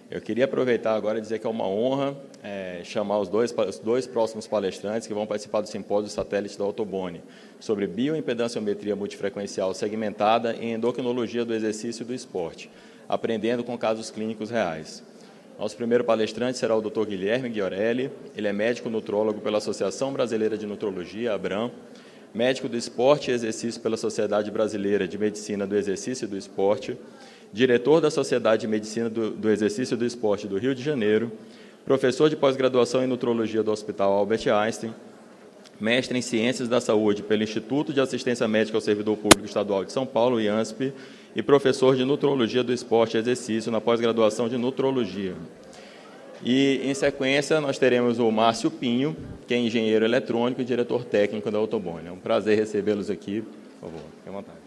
Eu queria aproveitar agora e dizer que é uma honra chamar os dois próximos palestrantes que vão participar do simpósio satélite da Autobone, sobre bioimpedanciometria multifrequencial segmentada em endocrinologia do exercício e do esporte, aprendendo com casos clínicos reais. Nosso primeiro palestrante será o Dr. Guilherme Ghiorelli. Ele é médico nutrólogo pela Associação Brasileira de Nutrologia, ABRAM, médico do esporte e exercício pela Sociedade Brasileira de Medicina do Exercício e do Esporte, diretor da Sociedade de Medicina do Exercício e do Esporte do Rio de Janeiro, professor de pós-graduação em nutrologia do Hospital Albert Einstein, mestre em Ciências da Saúde pelo Instituto de Assistência Médica ao Servidor Público Estadual de São Paulo, IANSP, e professor de Nutrologia do Esporte e Exercício na pós-graduação de Nutrologia. E, em sequência, nós teremos o Márcio Pinho, que é engenheiro eletrônico e diretor técnico da Autobone. É um prazer recebê-los aqui. Por favor, fique à vontade.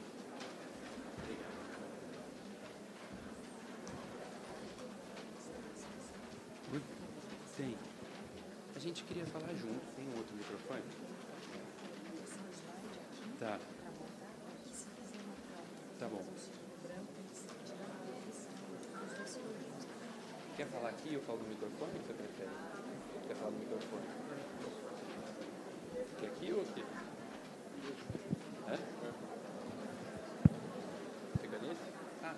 Tem. A gente queria falar junto. Tem um outro microfone? Tá. Tá bom. Quer falar aqui ou eu falo do microfone? O que você prefere? Quer falar do microfone? Quer aqui ou aqui? É? Fica nesse? Ah.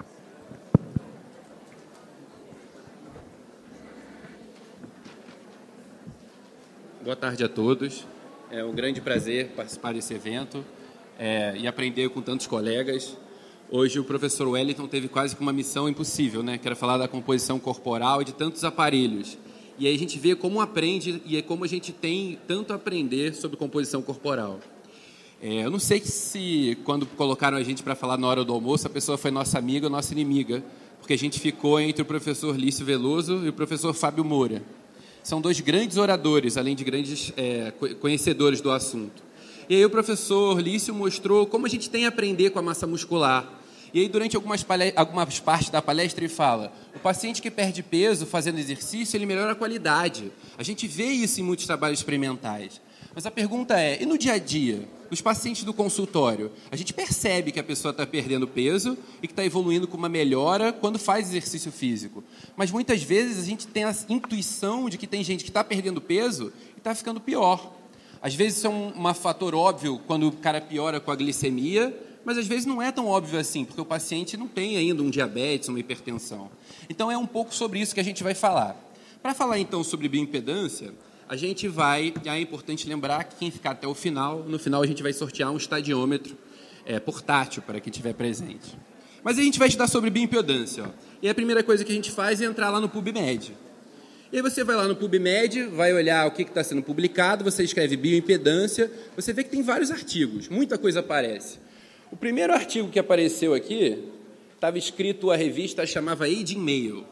Boa tarde a todos. É um grande prazer participar desse evento e aprender com tantos colegas. Hoje o professor Wellington teve quase que uma missão impossível, né? Que era falar da composição corporal e de tantos aparelhos. E aí a gente vê como aprende e como a gente tem tanto a aprender sobre composição corporal. Eu não sei se quando colocaram a gente para falar na hora do almoço, a pessoa foi nossa amiga ou nossa inimiga, porque a gente ficou entre o professor Lício Veloso e o professor Fábio Moura. São dois grandes oradores, além de grandes conhecedores do assunto. E aí o professor Lício mostrou como a gente tem a aprender com a massa muscular. E aí, durante algumas partes da palestra, ele fala: o paciente que perde peso fazendo exercício, ele melhora a qualidade. A gente vê isso em muitos trabalhos experimentais. Mas a pergunta é, e no dia a dia? Os pacientes do consultório, a gente percebe que a pessoa está perdendo peso e que está evoluindo com uma melhora quando faz exercício físico. Mas muitas vezes a gente tem a intuição de que tem gente que está perdendo peso e está ficando pior. Às vezes isso é um fator óbvio quando o cara piora com a glicemia, mas às vezes não é tão óbvio assim, porque o paciente não tem ainda um diabetes, uma hipertensão. Então é um pouco sobre isso que a gente vai falar. Para falar então sobre bioimpedância, a gente vai, é importante lembrar que quem ficar até o final, no final a gente vai sortear um estadiômetro portátil para quem estiver presente. Mas a gente vai estudar sobre bioimpedância. E a primeira coisa que a gente faz é entrar lá no PubMed. E aí você vai lá no PubMed, vai olhar o que está sendo publicado, você escreve bioimpedância, você vê que tem vários artigos, muita coisa aparece. O primeiro artigo que apareceu aqui, estava escrito, a revista chamava Aging Male.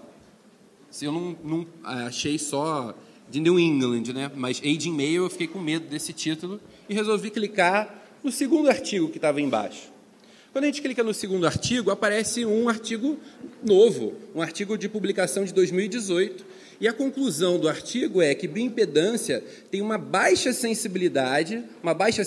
Eu não achei só de New England, né? Mas Aging Male, eu fiquei com medo desse título e resolvi clicar no segundo artigo que estava embaixo. Quando a gente clica no segundo artigo, aparece um artigo novo, um artigo de publicação de 2018, e a conclusão do artigo é que bioimpedância tem uma baixa sensibilidade, uma baixa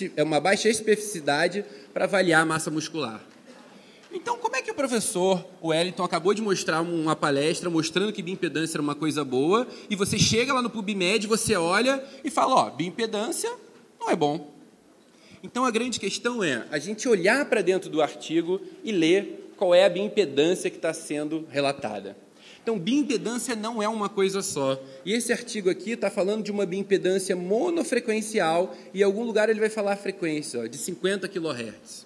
especificidade para avaliar a massa muscular. Então, como é que o professor Wellington acabou de mostrar uma palestra mostrando que bioimpedância era uma coisa boa, e você chega lá no PubMed, você olha e fala, bioimpedância não é bom. Então, a grande questão é a gente olhar para dentro do artigo e ler qual é a bioimpedância que está sendo relatada. Então, bioimpedância não é uma coisa só. E esse artigo aqui está falando de uma bioimpedância monofrequencial, e em algum lugar ele vai falar a frequência, de 50 kHz.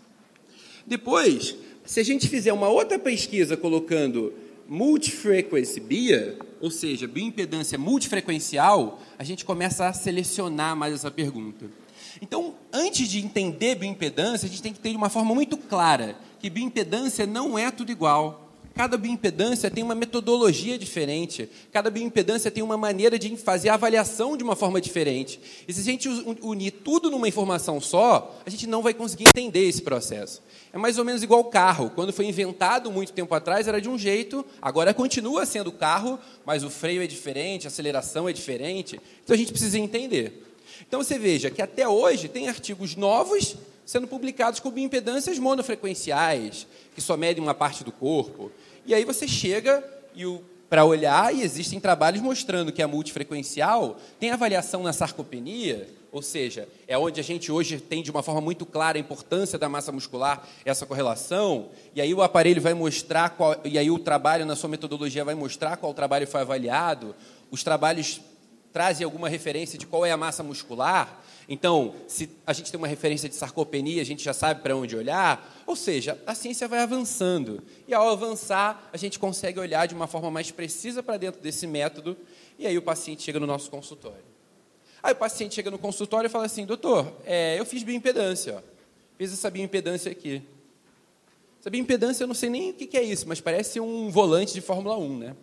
Depois, se a gente fizer uma outra pesquisa colocando multifrequency BIA, ou seja, bioimpedância multifrequencial, a gente começa a selecionar mais essa pergunta. Então, antes de entender bioimpedância, a gente tem que ter de uma forma muito clara que bioimpedância não é tudo igual. Cada bioimpedância tem uma metodologia diferente, cada bioimpedância tem uma maneira de fazer a avaliação de uma forma diferente. E se a gente unir tudo numa informação só, a gente não vai conseguir entender esse processo. É mais ou menos igual o carro. Quando foi inventado muito tempo atrás, era de um jeito, agora continua sendo carro, mas o freio é diferente, a aceleração é diferente. Então, a gente precisa entender. Então, você veja que até hoje tem artigos novos sendo publicados com bioimpedâncias monofrequenciais, que só medem uma parte do corpo. E aí você chega e para olhar, e existem trabalhos mostrando que a multifrequencial tem avaliação na sarcopenia, ou seja, é onde a gente hoje tem de uma forma muito clara a importância da massa muscular, essa correlação, e aí o aparelho vai mostrar, e aí o trabalho na sua metodologia vai mostrar qual trabalho foi avaliado, os trabalhos trazem alguma referência de qual é a massa muscular. Então, se a gente tem uma referência de sarcopenia, a gente já sabe para onde olhar. Ou seja, a ciência vai avançando. E, ao avançar, a gente consegue olhar de uma forma mais precisa para dentro desse método. E aí o paciente chega no nosso consultório. Aí o paciente chega no consultório e fala assim, doutor, eu fiz bioimpedância. Ó. Fiz essa bioimpedância aqui. Essa bioimpedância, eu não sei nem o que é isso, mas parece um volante de Fórmula 1, né?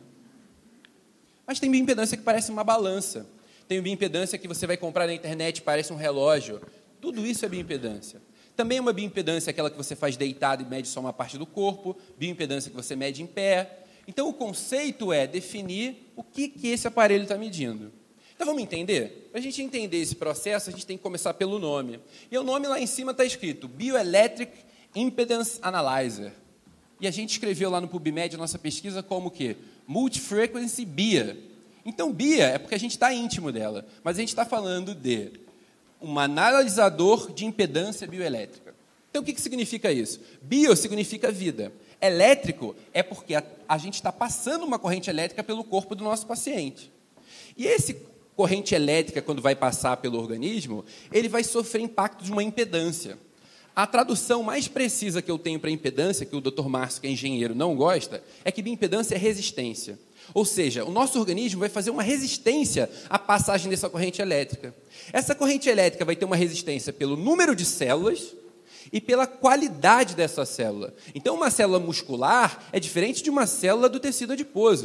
Mas tem bioimpedância que parece uma balança. Tem bioimpedância que você vai comprar na internet, parece um relógio. Tudo isso é bioimpedância. Também uma bioimpedância é aquela que você faz deitado e mede só uma parte do corpo. Bioimpedância que você mede em pé. Então, o conceito é definir o que esse aparelho está medindo. Então, vamos entender? Para a gente entender esse processo, a gente tem que começar pelo nome. E o nome lá em cima está escrito Bioelectric Impedance Analyzer. E a gente escreveu lá no PubMed a nossa pesquisa como o quê? Multifrequency BIA. Então, BIA é porque a gente está íntimo dela, mas a gente está falando de um analisador de impedância bioelétrica. Então, o que significa isso? Bio significa vida. Elétrico é porque a gente está passando uma corrente elétrica pelo corpo do nosso paciente. E esse corrente elétrica, quando vai passar pelo organismo, ele vai sofrer impacto de uma impedância. A tradução mais precisa que eu tenho para impedância, que o Dr. Márcio, que é engenheiro, não gosta, é que impedância é resistência. Ou seja, o nosso organismo vai fazer uma resistência à passagem dessa corrente elétrica. Essa corrente elétrica vai ter uma resistência pelo número de células e pela qualidade dessa célula. Então, uma célula muscular é diferente de uma célula do tecido adiposo.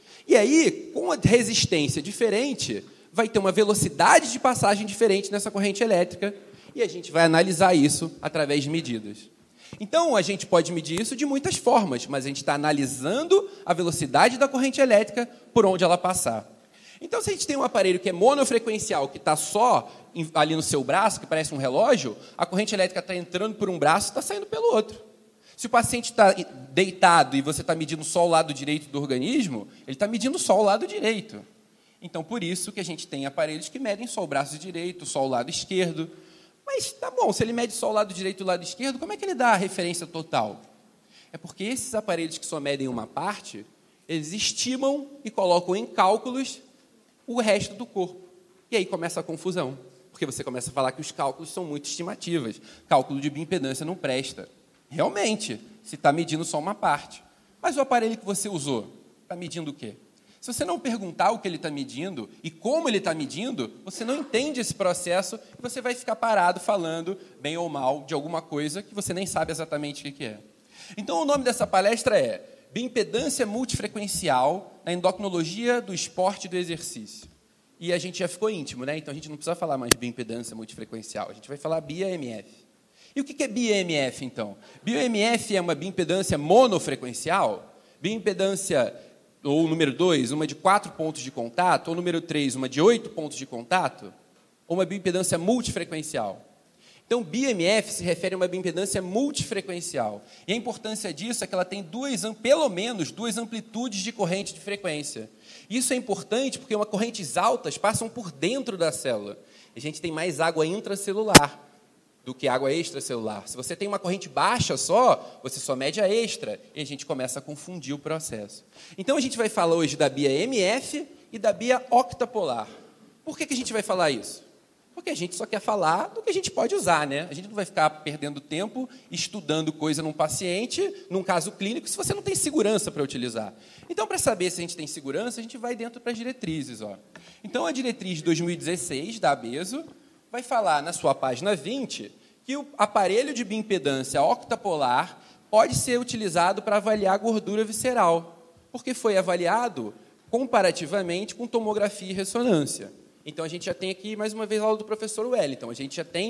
E aí, com a resistência diferente, vai ter uma velocidade de passagem diferente nessa corrente elétrica, e a gente vai analisar isso através de medidas. Então, a gente pode medir isso de muitas formas, mas a gente está analisando a velocidade da corrente elétrica por onde ela passar. Então, se a gente tem um aparelho que é monofrequencial, que está só ali no seu braço, que parece um relógio, a corrente elétrica está entrando por um braço e está saindo pelo outro. Se o paciente está deitado e você está medindo só o lado direito do organismo, ele está medindo só o lado direito. Então, por isso que a gente tem aparelhos que medem só o braço direito, só o lado esquerdo. Mas, tá bom, se ele mede só o lado direito e o lado esquerdo, como é que ele dá a referência total? É porque esses aparelhos que só medem uma parte, eles estimam e colocam em cálculos o resto do corpo. E aí começa a confusão, porque você começa a falar que os cálculos são muito estimativas. Cálculo de bioimpedância não presta. Realmente, se está medindo só uma parte. Mas o aparelho que você usou, está medindo o quê? Se você não perguntar o que ele está medindo e como ele está medindo, você não entende esse processo e você vai ficar parado falando, bem ou mal, de alguma coisa que você nem sabe exatamente o que é. Então, o nome dessa palestra é Bioimpedância Multifrequencial na Endocrinologia do Esporte e do Exercício. E a gente já ficou íntimo, né? Então, a gente não precisa falar mais de bioimpedância multifrequencial, a gente vai falar BIA-MF. E o que é BIA-MF, então? BIA-MF é uma bioimpedância monofrequencial, bioimpedância ou número 2, uma de 4 pontos de contato, ou número 3, uma de 8 pontos de contato, ou uma bioimpedância multifrequencial. Então, BIA-MF se refere a uma bioimpedância multifrequencial. E a importância disso é que ela tem pelo menos duas amplitudes de corrente de frequência. Isso é importante porque correntes altas passam por dentro da célula. A gente tem mais água intracelular do que água extracelular. Se você tem uma corrente baixa só, você só mede a extra, e a gente começa a confundir o processo. Então, a gente vai falar hoje da BIA-MF e da BIA octapolar. Por que a gente vai falar isso? Porque a gente só quer falar do que a gente pode usar, né? A gente não vai ficar perdendo tempo estudando coisa num paciente, num caso clínico, se você não tem segurança para utilizar. Então, para saber se a gente tem segurança, a gente vai dentro para as diretrizes. Ó. Então, a diretriz de 2016 da ABESO vai falar na sua página 20 que o aparelho de bioimpedância octapolar pode ser utilizado para avaliar a gordura visceral, porque foi avaliado comparativamente com tomografia e ressonância. Então, a gente já tem aqui, mais uma vez, a aula do professor Wellington. A gente já tem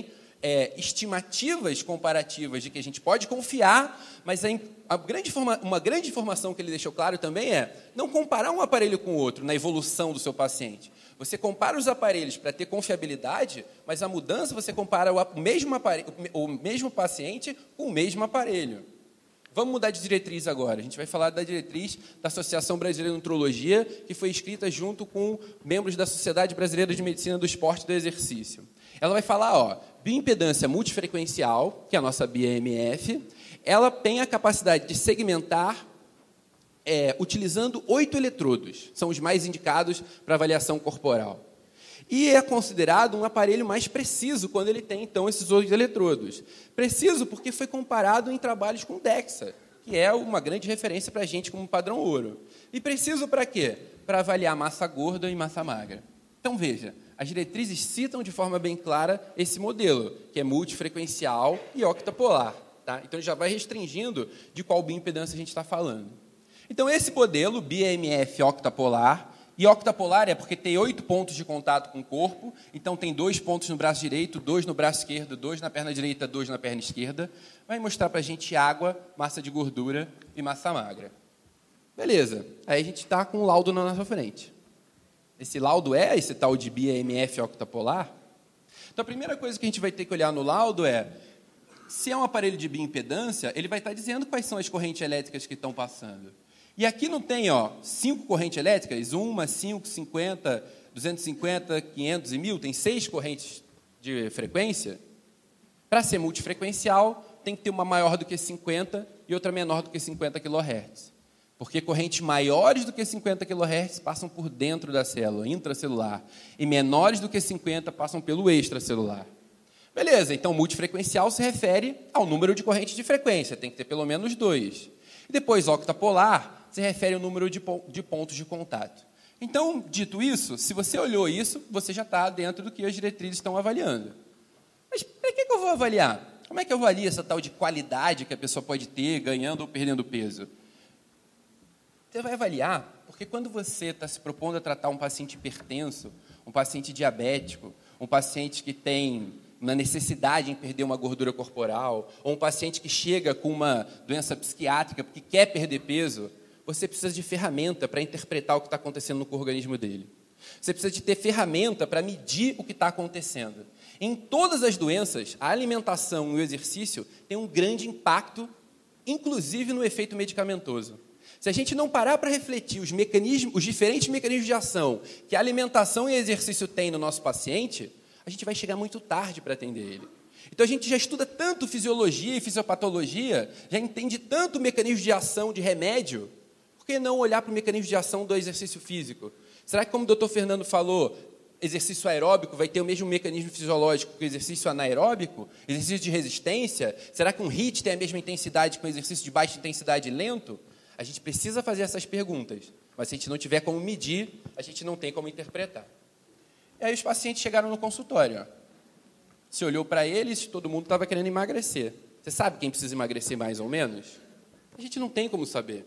estimativas comparativas de que a gente pode confiar, mas uma grande informação que ele deixou claro também é não comparar um aparelho com o outro na evolução do seu paciente. Você compara os aparelhos para ter confiabilidade, mas a mudança você compara o mesmo paciente com o mesmo aparelho. Vamos mudar de diretriz agora. A gente vai falar da diretriz da Associação Brasileira de Nutrologia, que foi escrita junto com membros da Sociedade Brasileira de Medicina do Esporte e do Exercício. Ela vai falar, bioimpedância multifrequencial, que é a nossa BMF, ela tem a capacidade de segmentar utilizando 8 eletrodos, são os mais indicados para avaliação corporal. E é considerado um aparelho mais preciso quando ele tem, então, esses 8 eletrodos. Preciso porque foi comparado em trabalhos com DEXA, que é uma grande referência para a gente como padrão ouro. E preciso para quê? Para avaliar massa gorda e massa magra. Então, veja, as diretrizes citam de forma bem clara esse modelo, que é multifrequencial e octapolar. Tá? Então, já vai restringindo de qual bioimpedância a gente está falando. Então, esse modelo, BMF octapolar, e octapolar é porque tem 8 pontos de contato com o corpo, então tem 2 pontos no braço direito, 2 no braço esquerdo, 2 na perna direita, 2 na perna esquerda. Vai mostrar para a gente água, massa de gordura e massa magra. Beleza, aí a gente está com o laudo na nossa frente. Esse laudo é esse tal de BMF octapolar? Então, a primeira coisa que a gente vai ter que olhar no laudo é, se é um aparelho de bioimpedância, ele vai estar dizendo quais são as correntes elétricas que estão passando. E aqui não tem 5 correntes elétricas, 1, 5, 50, 250, 500 e 1000, tem 6 correntes de frequência. Para ser multifrequencial, tem que ter uma maior do que 50 e outra menor do que 50 kHz. Porque correntes maiores do que 50 kHz passam por dentro da célula, intracelular, e menores do que 50 passam pelo extracelular. Beleza, então multifrequencial se refere ao número de correntes de frequência, tem que ter pelo menos 2. E depois octapolar se refere ao número de pontos de contato. Então, dito isso, se você olhou isso, você já está dentro do que as diretrizes estão avaliando. Mas para que eu vou avaliar? Como é que eu avalio essa tal de qualidade que a pessoa pode ter ganhando ou perdendo peso? Você vai avaliar porque quando você está se propondo a tratar um paciente hipertenso, um paciente diabético, um paciente que tem uma necessidade em perder uma gordura corporal, ou um paciente que chega com uma doença psiquiátrica porque quer perder peso, você precisa de ferramenta para interpretar o que está acontecendo no organismo dele. Você precisa de ter ferramenta para medir o que está acontecendo. Em todas as doenças, a alimentação e o exercício têm um grande impacto, inclusive no efeito medicamentoso. Se a gente não parar para refletir os diferentes mecanismos de ação que a alimentação e o exercício têm no nosso paciente, a gente vai chegar muito tarde para atender ele. Então, a gente já estuda tanto fisiologia e fisiopatologia, já entende tanto o mecanismo de ação de remédio, por que não olhar para o mecanismo de ação do exercício físico? Será que, como o Dr. Fernando falou, exercício aeróbico vai ter o mesmo mecanismo fisiológico que o exercício anaeróbico? Exercício de resistência? Será que um HIIT tem a mesma intensidade que um exercício de baixa intensidade lento? A gente precisa fazer essas perguntas, mas se a gente não tiver como medir, a gente não tem como interpretar. E aí os pacientes chegaram no consultório. Você olhou para eles, todo mundo estava querendo emagrecer. Você sabe quem precisa emagrecer mais ou menos? A gente não tem como saber.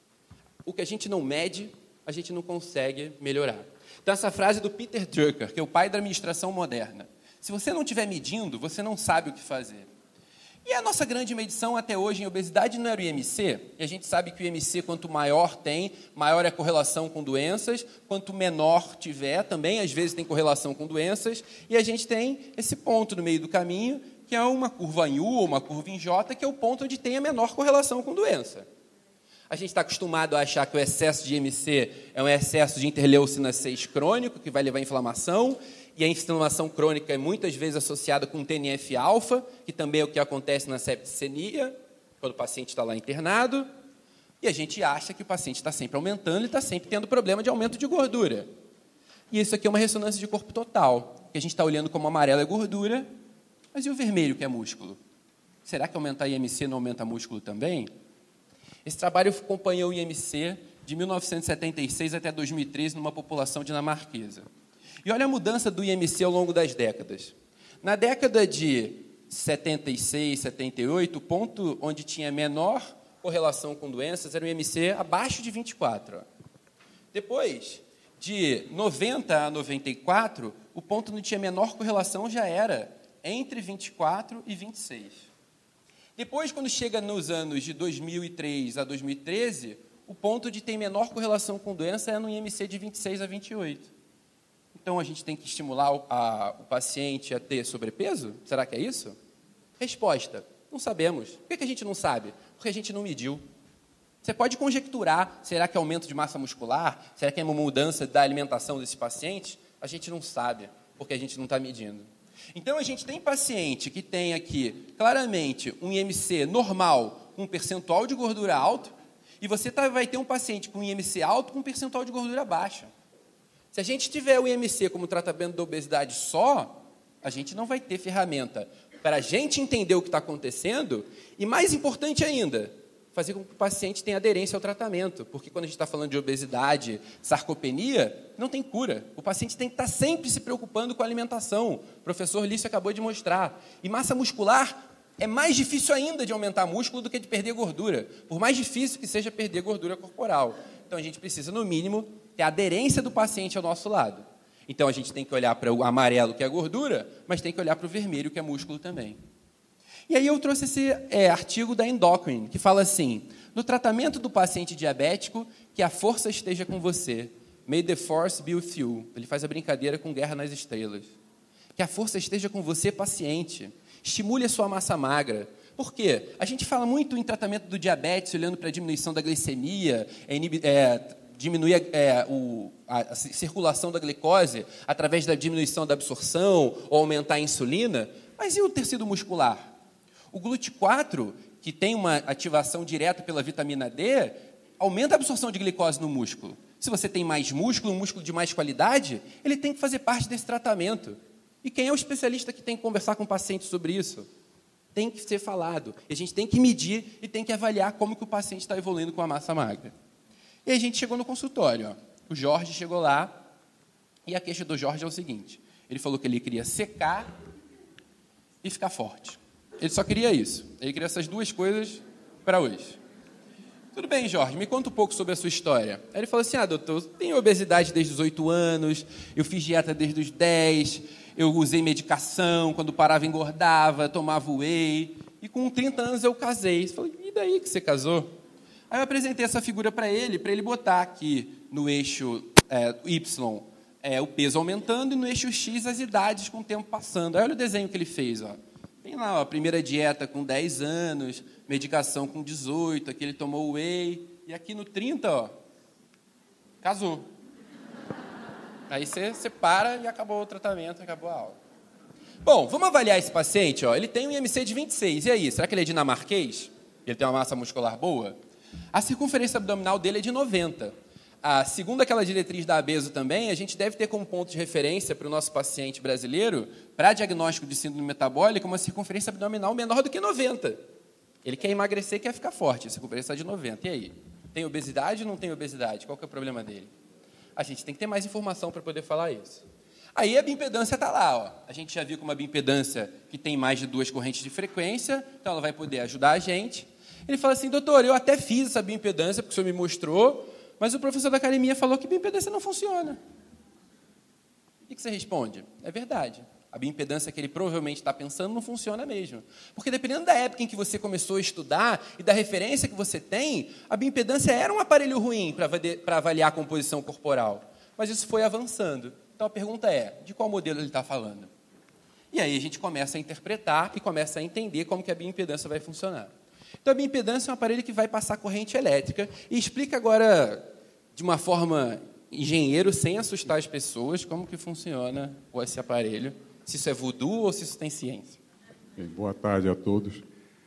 O que a gente não mede, a gente não consegue melhorar. Então, essa frase do Peter Drucker, que é o pai da administração moderna. Se você não estiver medindo, você não sabe o que fazer. E a nossa grande medição até hoje em obesidade não era o IMC, e a gente sabe que o IMC, quanto maior tem, maior é a correlação com doenças, quanto menor tiver, também às vezes tem correlação com doenças, e a gente tem esse ponto no meio do caminho, que é uma curva em U ou uma curva em J, que é o ponto onde tem a menor correlação com doença. A gente está acostumado a achar que o excesso de IMC é um excesso de interleucina 6 crônico, que vai levar à inflamação, e a inflamação crônica é muitas vezes associada com TNF-alfa, que também é o que acontece na septicemia, quando o paciente está lá internado, e a gente acha que o paciente está sempre aumentando e está sempre tendo problema de aumento de gordura. E isso aqui é uma ressonância de corpo total, que a gente está olhando como amarelo é gordura, mas e o vermelho, que é músculo? Será que aumentar IMC não aumenta músculo também? Esse trabalho acompanhou o IMC de 1976 até 2013 numa população dinamarquesa. E olha a mudança do IMC ao longo das décadas. Na década de 76, 78, o ponto onde tinha menor correlação com doenças era o IMC abaixo de 24. Depois, de 90 a 94, o ponto onde tinha menor correlação já era entre 24 e 26. Depois, quando chega nos anos de 2003 a 2013, o ponto de ter menor correlação com doença é no IMC de 26 a 28. Então, a gente tem que estimular o paciente a ter sobrepeso? Será que é isso? Resposta: Não sabemos. Por que a gente não sabe? Porque a gente não mediu. Você pode conjecturar, será que é aumento de massa muscular? Será que é uma mudança da alimentação desse paciente? A gente não sabe, porque a gente não está medindo. Então, a gente tem paciente que tem aqui, claramente, um IMC normal com um percentual de gordura alto, e você vai ter um paciente com IMC alto com um percentual de gordura baixa. Se a gente tiver o IMC como tratamento da obesidade só, a gente não vai ter ferramenta para a gente entender o que está acontecendo e, mais importante ainda, fazer com que o paciente tenha aderência ao tratamento. Porque quando a gente está falando de obesidade, sarcopenia, não tem cura. O paciente tem que estar sempre se preocupando com a alimentação. O professor Lício acabou de mostrar. E massa muscular é mais difícil ainda de aumentar músculo do que de perder gordura, por mais difícil que seja perder gordura corporal. Então, a gente precisa, no mínimo, ter a aderência do paciente ao nosso lado. Então, a gente tem que olhar para o amarelo, que é a gordura, mas tem que olhar para o vermelho, que é músculo também. E aí eu trouxe esse artigo da Endocrine, que fala assim: no tratamento do paciente diabético, que a força esteja com você. May the force be with you. Ele faz a brincadeira com Guerra nas Estrelas. Que a força esteja com você, paciente. Estimule a sua massa magra. Por quê? A gente fala muito em tratamento do diabetes, olhando para a diminuição da glicemia, diminuir a circulação da glicose através da diminuição da absorção ou aumentar a insulina. Mas e o tecido muscular? O GLUT4, que tem uma ativação direta pela vitamina D, aumenta a absorção de glicose no músculo. Se você tem mais músculo, um músculo de mais qualidade, ele tem que fazer parte desse tratamento. E quem é o especialista que tem que conversar com o paciente sobre isso? Tem que ser falado. E a gente tem que medir e tem que avaliar como que o paciente está evoluindo com a massa magra. E a gente chegou no consultório. Ó. O Jorge chegou lá e a queixa do Jorge é o seguinte. Ele falou que ele queria secar e ficar forte. Ele só queria isso. Ele queria essas duas coisas para hoje. Tudo bem, Jorge, me conta um pouco sobre a sua história. Aí ele falou assim, doutor, eu tenho obesidade desde os 8 anos, eu fiz dieta desde os 10, eu usei medicação, quando parava engordava, tomava whey, e com 30 anos eu casei. Eu falei, e daí que você casou? Aí eu apresentei essa figura para ele botar aqui no eixo Y o peso aumentando e no eixo X as idades com o tempo passando. Aí olha o desenho que ele fez, ó. Tem lá, ó, a primeira dieta com 10 anos, medicação com 18, aqui ele tomou whey, e aqui no 30, ó, casou. Aí você para e acabou o tratamento, acabou a aula. Bom, vamos avaliar esse paciente, ó. Ele tem um IMC de 26, e aí, será que ele é dinamarquês? Ele tem uma massa muscular boa? A circunferência abdominal dele é de 90. Segundo aquela diretriz da ABESO também, a gente deve ter como ponto de referência para o nosso paciente brasileiro, para diagnóstico de síndrome metabólica, uma circunferência abdominal menor do que 90. Ele quer emagrecer, quer ficar forte, a circunferência é de 90. E aí? Tem obesidade ou não tem obesidade? Qual que é o problema dele? A gente tem que ter mais informação para poder falar isso. Aí a bioimpedância está lá. Ó. A gente já viu com uma bioimpedância que tem mais de 2 correntes de frequência, então ela vai poder ajudar a gente. Ele fala assim, doutor, eu até fiz essa bioimpedância, porque o senhor me mostrou, mas o professor da academia falou que bioimpedância não funciona. O que você responde? É verdade. A bioimpedância que ele provavelmente está pensando não funciona mesmo. Porque dependendo da época em que você começou a estudar e da referência que você tem, a bioimpedância era um aparelho ruim para avaliar a composição corporal. Mas isso foi avançando. Então a pergunta é, de qual modelo ele está falando? E aí a gente começa a interpretar e começa a entender como que a bioimpedância vai funcionar. Então a bioimpedância é um aparelho que vai passar corrente elétrica e explica agora, de uma forma engenheiro, sem assustar as pessoas, como que funciona esse aparelho, se isso é voodoo ou se isso tem ciência. Bem, boa tarde a todos.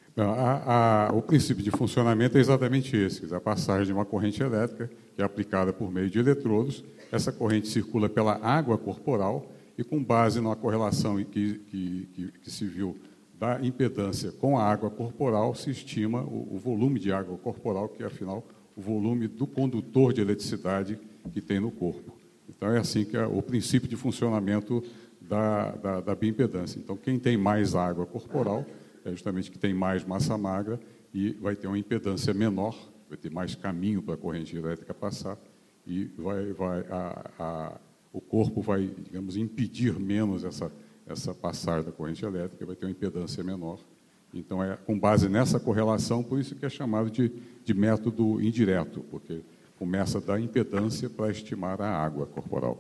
O princípio de funcionamento é exatamente esse, a passagem de uma corrente elétrica, que é aplicada por meio de eletrodos. Essa corrente circula pela água corporal e, com base na correlação que se viu da impedância com a água corporal, se estima o volume de água corporal, que é, afinal, o volume do condutor de eletricidade que tem no corpo. Então, é assim que é o princípio de funcionamento da bioimpedância. Então, quem tem mais água corporal é justamente que tem mais massa magra e vai ter uma impedância menor, vai ter mais caminho para a corrente elétrica passar e o corpo vai, digamos, impedir menos essa passagem da corrente elétrica, vai ter uma impedância menor. Então, é com base nessa correlação, por isso que é chamado de método indireto, porque começa da impedância para estimar a água corporal.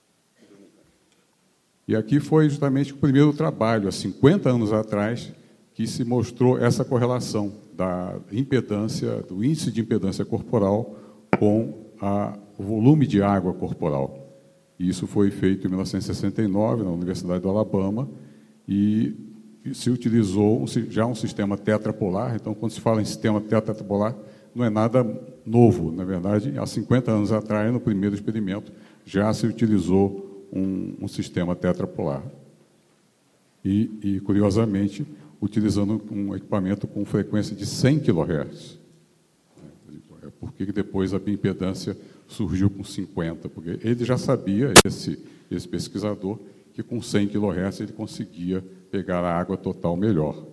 E aqui foi justamente o primeiro trabalho, há 50 anos atrás, que se mostrou essa correlação da impedância, do índice de impedância corporal com o volume de água corporal. E isso foi feito em 1969, na Universidade do Alabama, e se utilizou já um sistema tetrapolar. Então, quando se fala em sistema tetrapolar, não é nada novo. Na verdade, há 50 anos atrás, no primeiro experimento, já se utilizou um sistema tetrapolar. E, curiosamente, utilizando um equipamento com frequência de 100 kHz. Por que depois a bioimpedância surgiu com 50? Porque ele já sabia, esse pesquisador, que com 100 kHz ele conseguia pegar a água total melhor.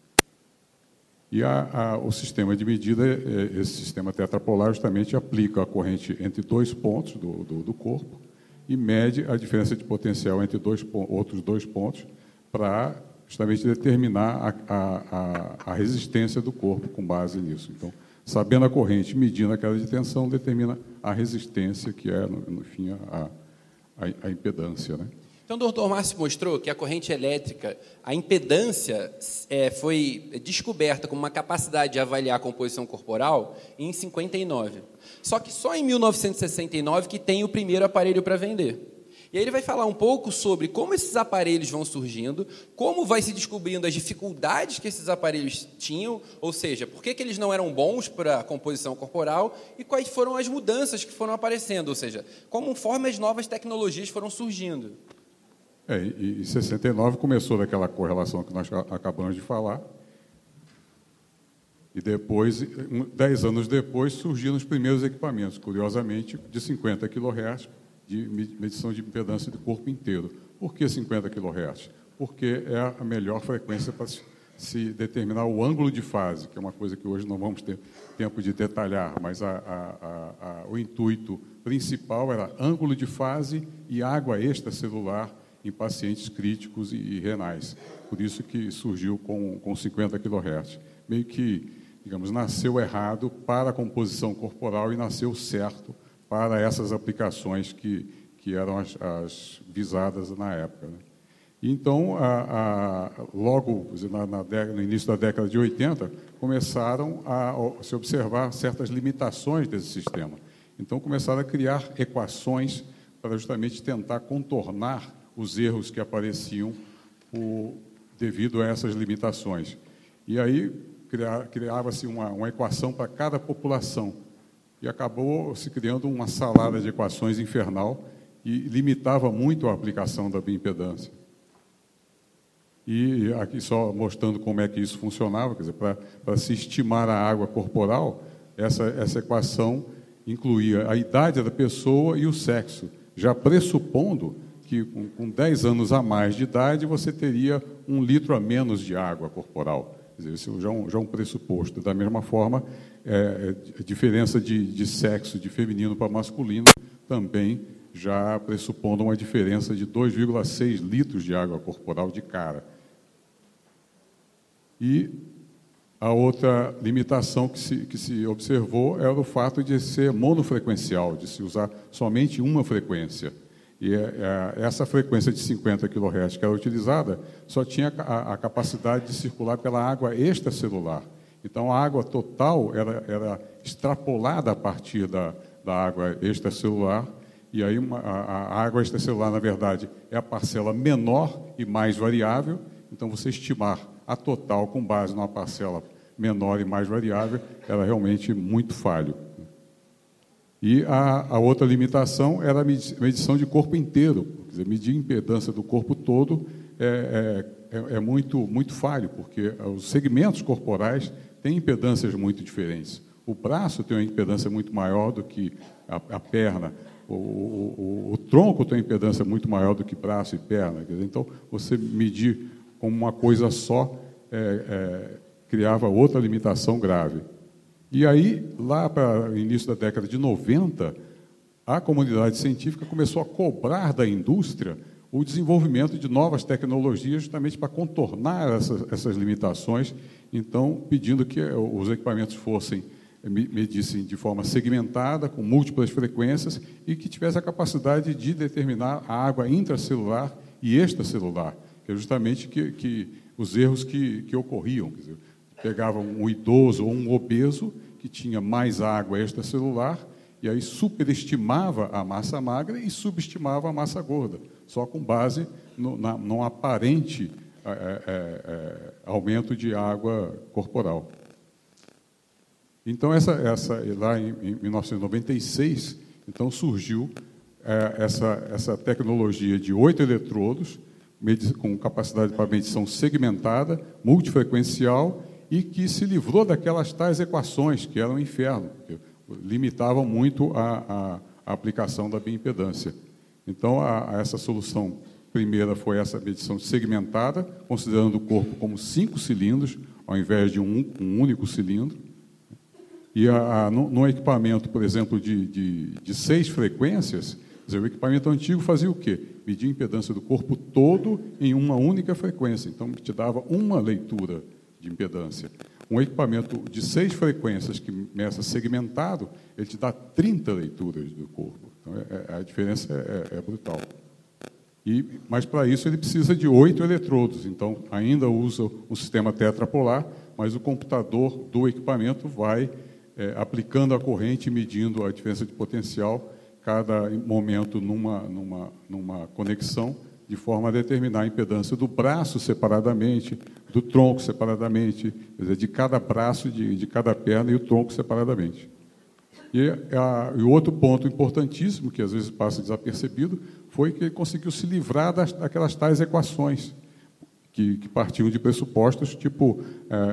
E o sistema de medida, esse sistema tetrapolar, justamente aplica a corrente entre dois pontos do corpo e mede a diferença de potencial entre outros dois pontos para justamente determinar a resistência do corpo com base nisso. Então, sabendo a corrente, medindo aquela de tensão, determina a resistência, que é, no fim, a impedância, né? Então, o doutor Márcio mostrou que a corrente elétrica, a impedância foi descoberta como uma capacidade de avaliar a composição corporal em 59. Só que só em 1969 que tem o primeiro aparelho para vender. E aí ele vai falar um pouco sobre como esses aparelhos vão surgindo, como vai se descobrindo as dificuldades que esses aparelhos tinham, ou seja, por que eles não eram bons para a composição corporal e quais foram as mudanças que foram aparecendo, ou seja, conforme as novas tecnologias foram surgindo. E em 69 começou daquela correlação que nós acabamos de falar, e depois, 10 anos depois, surgiram os primeiros equipamentos, curiosamente, de 50 kHz, de medição de impedância do corpo inteiro. Por que 50 kHz? Porque é a melhor frequência para se determinar o ângulo de fase, que é uma coisa que hoje não vamos ter tempo de detalhar, mas o intuito principal era ângulo de fase e água extracelular em pacientes críticos e renais. Por isso que surgiu com 50 kHz. Meio que, digamos, nasceu errado para a composição corporal e nasceu certo para essas aplicações que eram as visadas na época, né? Então, logo no início da década de 80, começaram a se observar certas limitações desse sistema. Então, começaram a criar equações para justamente tentar contornar os erros que apareciam devido a essas limitações. E aí criava-se uma equação para cada população. E acabou se criando uma salada de equações infernal e limitava muito a aplicação da bioimpedância. E aqui só mostrando como é que isso funcionava, quer dizer, para se estimar a água corporal, essa equação incluía a idade da pessoa e o sexo, já pressupondo que com 10 anos a mais de idade você teria 1 litro a menos de água corporal. Quer dizer, isso já é um pressuposto. Da mesma forma, a diferença de sexo de feminino para masculino também já pressupondo uma diferença de 2,6 litros de água corporal de cara. E a outra limitação que se observou era o fato de ser monofrequencial, de se usar somente uma frequência. E essa frequência de 50 kHz que era utilizada só tinha a capacidade de circular pela água extracelular. Então, a água total era extrapolada a partir da água extracelular, e aí a água extracelular, na verdade, é a parcela menor e mais variável. Então, você estimar a total com base numa parcela menor e mais variável era realmente muito falho. E a outra limitação era a medição de corpo inteiro. Quer dizer, medir a impedância do corpo todo é muito falho, porque os segmentos corporais têm impedâncias muito diferentes. O braço tem uma impedância muito maior do que a perna, o tronco tem uma impedância muito maior do que braço e perna. Quer dizer, então, você medir como uma coisa só criava outra limitação grave. E aí, lá para o início da década de 90, a comunidade científica começou a cobrar da indústria o desenvolvimento de novas tecnologias justamente para contornar essas limitações, então pedindo que os equipamentos medissem de forma segmentada, com múltiplas frequências, e que tivesse a capacidade de determinar a água intracelular e extracelular, que é justamente que os erros que ocorriam. Quer dizer, pegava um idoso ou um obeso que tinha mais água extracelular e aí superestimava a massa magra e subestimava a massa gorda, só com base no aparente aumento de água corporal. Então, lá em 1996, então, surgiu essa tecnologia de 8 eletrodos, com capacidade para medição segmentada, multifrequencial, e que se livrou daquelas tais equações que eram um inferno, porque limitavam muito a aplicação da bioimpedância. Então, essa solução primeira foi essa medição segmentada, considerando o corpo como 5 cilindros, ao invés de um único cilindro. E no equipamento, por exemplo, de 6 frequências, quer dizer, o equipamento antigo fazia o quê? Media a impedância do corpo todo em uma única frequência, então te dava uma leitura de impedância. Um equipamento de 6 frequências que meça segmentado, ele te dá 30 leituras do corpo. Então, a diferença é brutal. Mas, para isso, ele precisa de 8 eletrodos. Então, ainda usa um sistema tetrapolar, mas o computador do equipamento vai aplicando a corrente e medindo a diferença de potencial cada momento numa conexão, de forma a determinar a impedância do braço separadamente, do tronco separadamente, quer dizer, de cada braço, de cada perna e o tronco separadamente. E o outro ponto importantíssimo, que às vezes passa desapercebido, foi que ele conseguiu se livrar daquelas tais equações que partiam de pressupostos, tipo,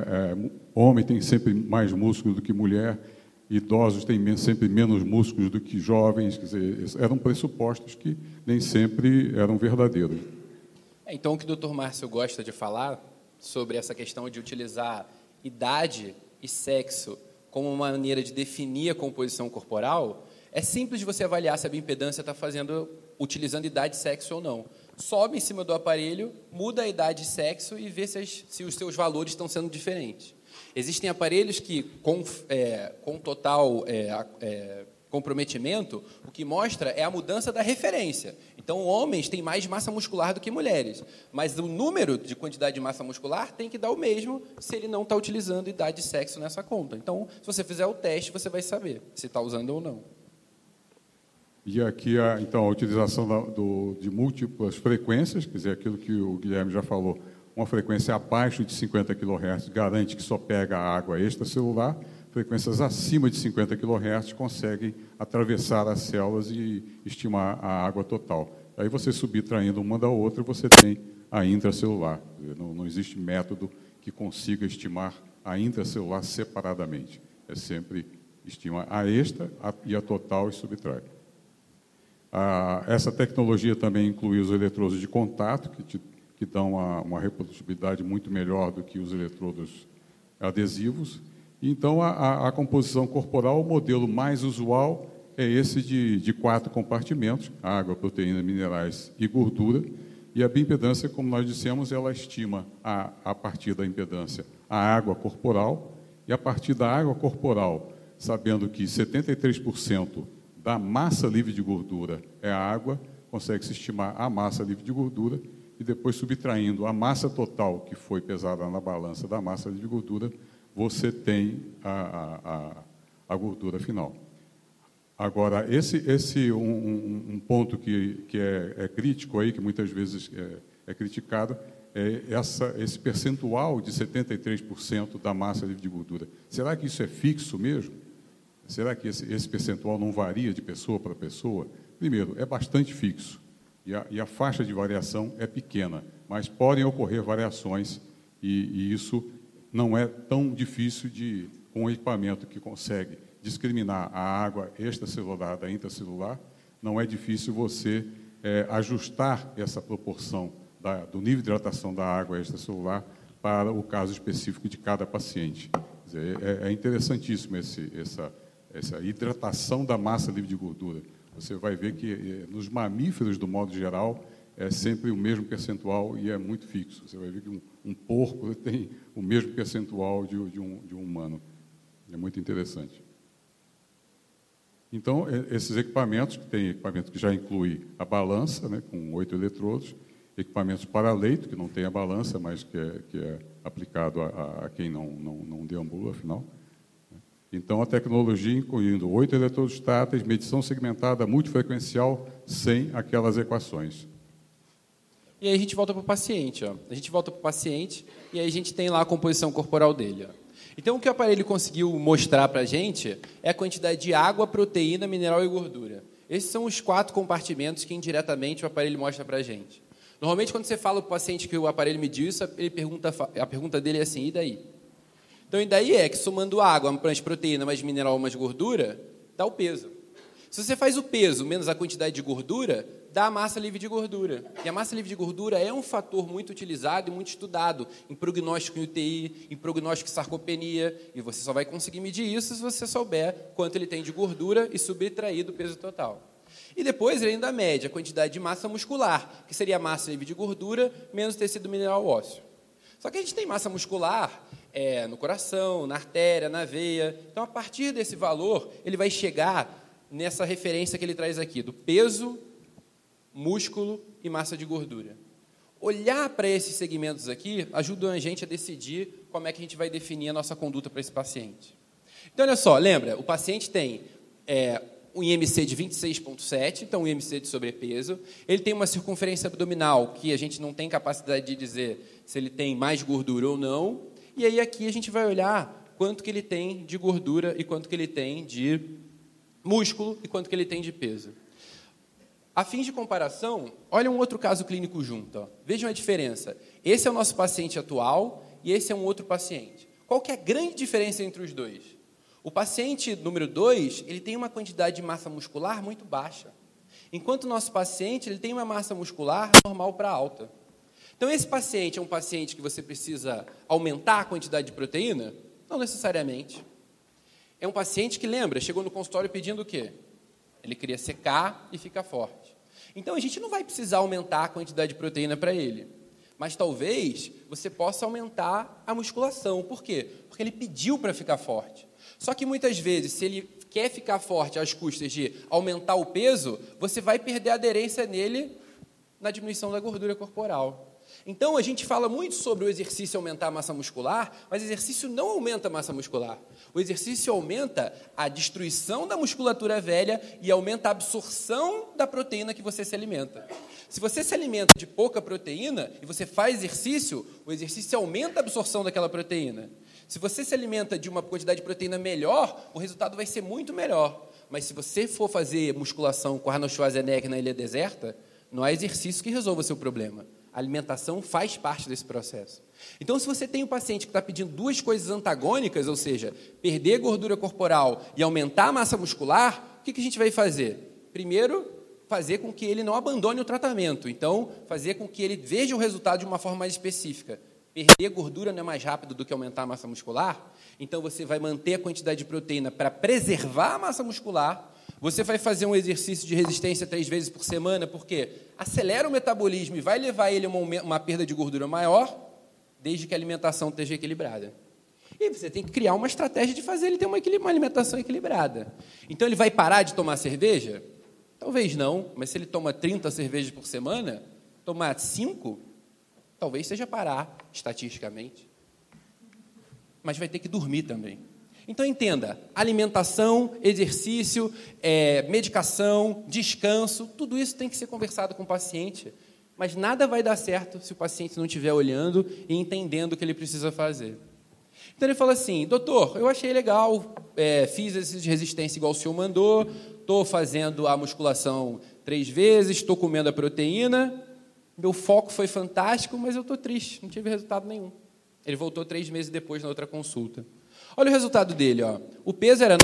homem tem sempre mais músculo do que mulher, idosos têm sempre menos músculos do que jovens, quer dizer, eram pressupostos que nem sempre eram verdadeiros. Então, o que o Dr. Márcio gosta de falar sobre essa questão de utilizar idade e sexo como uma maneira de definir a composição corporal, é simples de você avaliar se a bioimpedância está utilizando idade e sexo ou não. Sobe em cima do aparelho, muda a idade e sexo e vê se os seus valores estão sendo diferentes. Existem aparelhos que, com total comprometimento, o que mostra é a mudança da referência. Então, homens têm mais massa muscular do que mulheres, mas o número de quantidade de massa muscular tem que dar o mesmo se ele não está utilizando idade e sexo nessa conta. Então, se você fizer o teste, você vai saber se está usando ou não. E aqui, então, a utilização de múltiplas frequências, quer dizer, aquilo que o Guilherme já falou, uma frequência abaixo de 50 kHz garante que só pega a água extracelular, frequências acima de 50 kHz conseguem atravessar as células e estimar a água total. Aí você subtraindo uma da outra, você tem a intracelular. Não existe método que consiga estimar a intracelular separadamente. É sempre estima a extra e a total e subtrai. Essa tecnologia também inclui os eletrodos de contato, que dão uma reprodutibilidade muito melhor do que os eletrodos adesivos. Então, a composição corporal, o modelo mais usual é esse de 4 compartimentos, água, proteína, minerais e gordura. E a bioimpedância, como nós dissemos, ela estima, a partir da impedância, a água corporal. E a partir da água corporal, sabendo que 73% da massa livre de gordura é a água, consegue-se estimar a massa livre de gordura, e depois, subtraindo a massa total que foi pesada na balança da massa livre de gordura, você tem a gordura final. Agora, um ponto que é crítico aí, que muitas vezes é criticado, é esse percentual de 73% da massa livre de gordura. Será que isso é fixo mesmo? Será que esse percentual não varia de pessoa para pessoa? Primeiro, é bastante fixo. E a faixa de variação é pequena, mas podem ocorrer variações, e isso não é tão difícil com um equipamento que consegue discriminar a água extracelular da intracelular, não é difícil você ajustar essa proporção do nível de hidratação da água extracelular para o caso específico de cada paciente. Quer dizer, é interessantíssimo essa hidratação da massa livre de gordura. Você vai ver que nos mamíferos, do modo geral, é sempre o mesmo percentual e é muito fixo. Você vai ver que um porco tem o mesmo percentual de um humano. É muito interessante. Então, esses equipamentos, que tem equipamento que já inclui a balança, né, com 8 eletrodos, equipamentos para leito, que não tem a balança, mas que é aplicado a quem não deambula, afinal. Então, a tecnologia incluindo 8 eletrodos táteis, medição segmentada multifrequencial, sem aquelas equações. E aí a gente volta para o paciente. Ó. A gente volta para o paciente e aí a gente tem lá a composição corporal dele. Ó. Então, o que o aparelho conseguiu mostrar para a gente é a quantidade de água, proteína, mineral e gordura. Esses são os 4 compartimentos que, indiretamente, o aparelho mostra para a gente. Normalmente, quando você fala para o paciente que o aparelho mediu isso, a pergunta dele é assim, e daí? Então, e daí é que, somando água, mais proteína, mais mineral, mais gordura, dá o peso. Se você faz o peso menos a quantidade de gordura, dá a massa livre de gordura. E a massa livre de gordura é um fator muito utilizado e muito estudado em prognóstico em UTI, em prognóstico em sarcopenia, e você só vai conseguir medir isso se você souber quanto ele tem de gordura e subtrair do peso total. E depois ele ainda mede a quantidade de massa muscular, que seria a massa livre de gordura menos tecido mineral ósseo. Só que a gente tem massa muscular no coração, na artéria, na veia. Então, a partir desse valor, ele vai chegar nessa referência que ele traz aqui, do peso, músculo e massa de gordura. Olhar para esses segmentos aqui ajuda a gente a decidir como é que a gente vai definir a nossa conduta para esse paciente. Então, olha só, lembra, o paciente tem um IMC de 26,7, então um IMC de sobrepeso. Ele tem uma circunferência abdominal que a gente não tem capacidade de dizer se ele tem mais gordura ou não. E aí aqui a gente vai olhar quanto que ele tem de gordura e quanto que ele tem de músculo e quanto que ele tem de peso. A fim de comparação, olha um outro caso clínico junto. Ó. Vejam a diferença. Esse é o nosso paciente atual e esse é um outro paciente. Qual que é a grande diferença entre os dois? O paciente número 2, ele tem uma quantidade de massa muscular muito baixa, enquanto o nosso paciente ele tem uma massa muscular normal para alta. Então, esse paciente é um paciente que você precisa aumentar a quantidade de proteína? Não necessariamente. É um paciente que, lembra, chegou no consultório pedindo o quê? Ele queria secar e ficar forte. Então, a gente não vai precisar aumentar a quantidade de proteína para ele. Mas, talvez, você possa aumentar a musculação. Por quê? Porque ele pediu para ficar forte. Só que, muitas vezes, se ele quer ficar forte às custas de aumentar o peso, você vai perder a aderência nele na diminuição da gordura corporal. Então, a gente fala muito sobre o exercício aumentar a massa muscular, mas o exercício não aumenta a massa muscular. O exercício aumenta a destruição da musculatura velha e aumenta a absorção da proteína que você se alimenta. Se você se alimenta de pouca proteína e você faz exercício, o exercício aumenta a absorção daquela proteína. Se você se alimenta de uma quantidade de proteína melhor, o resultado vai ser muito melhor. Mas se você for fazer musculação com Arnold Schwarzenegger na ilha deserta, não há exercício que resolva o seu problema. A alimentação faz parte desse processo. Então, se você tem um paciente que está pedindo duas coisas antagônicas, ou seja, perder gordura corporal e aumentar a massa muscular, o que a gente vai fazer? Primeiro, fazer com que ele não abandone o tratamento. Então, fazer com que ele veja o resultado de uma forma mais específica. Perder gordura não é mais rápido do que aumentar a massa muscular? Então, você vai manter a quantidade de proteína para preservar a massa muscular. Você vai fazer um exercício de resistência 3 vezes por semana, porque acelera o metabolismo e vai levar ele a uma perda de gordura maior, desde que a alimentação esteja equilibrada. E você tem que criar uma estratégia de fazer ele ter uma alimentação equilibrada. Então, ele vai parar de tomar cerveja? Talvez não, mas se ele toma 30 cervejas por semana, tomar 5, talvez seja parar, estatisticamente. Mas vai ter que dormir também. Então, entenda, alimentação, exercício, medicação, descanso, tudo isso tem que ser conversado com o paciente, mas nada vai dar certo se o paciente não estiver olhando e entendendo o que ele precisa fazer. Então, ele fala assim, doutor, eu achei legal, fiz exercício de resistência igual o senhor mandou, estou fazendo a musculação 3 vezes, estou comendo a proteína, meu foco foi fantástico, mas eu estou triste, não tive resultado nenhum. Ele voltou 3 meses depois na outra consulta. Olha o resultado dele. Ó. O peso era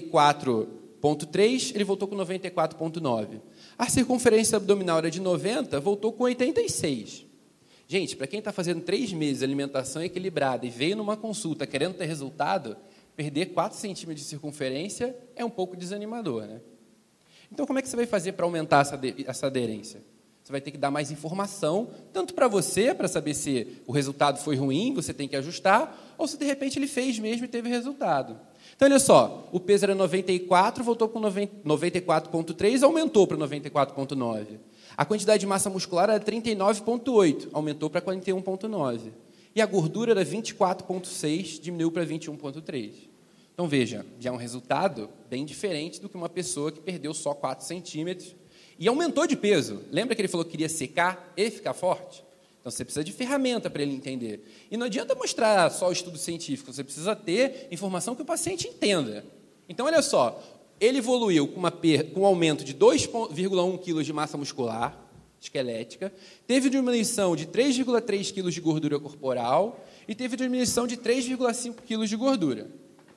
94,3, ele voltou com 94,9. A circunferência abdominal era de 90, voltou com 86. Gente, para quem está fazendo 3 meses de alimentação equilibrada e veio numa consulta querendo ter resultado, perder 4 centímetros de circunferência é um pouco desanimador, né? Então, como é que você vai fazer para aumentar essa aderência? Você vai ter que dar mais informação, tanto para você, para saber se o resultado foi ruim, você tem que ajustar, ou se de repente ele fez mesmo e teve resultado. Então, olha só, o peso era 94, voltou com 94,3, aumentou para 94,9. A quantidade de massa muscular era 39,8, aumentou para 41,9. E a gordura era 24,6, diminuiu para 21,3. Então, veja, já é um resultado bem diferente do que uma pessoa que perdeu só 4 centímetros e aumentou de peso. Lembra que ele falou que queria secar e ficar forte? Então, você precisa de ferramenta para ele entender. E não adianta mostrar só o estudo científico, você precisa ter informação que o paciente entenda. Então, olha só, ele evoluiu com um aumento de 2,1 kg de massa muscular esquelética, teve diminuição de 3,3 kg de gordura corporal e teve diminuição de 3,5 kg de gordura.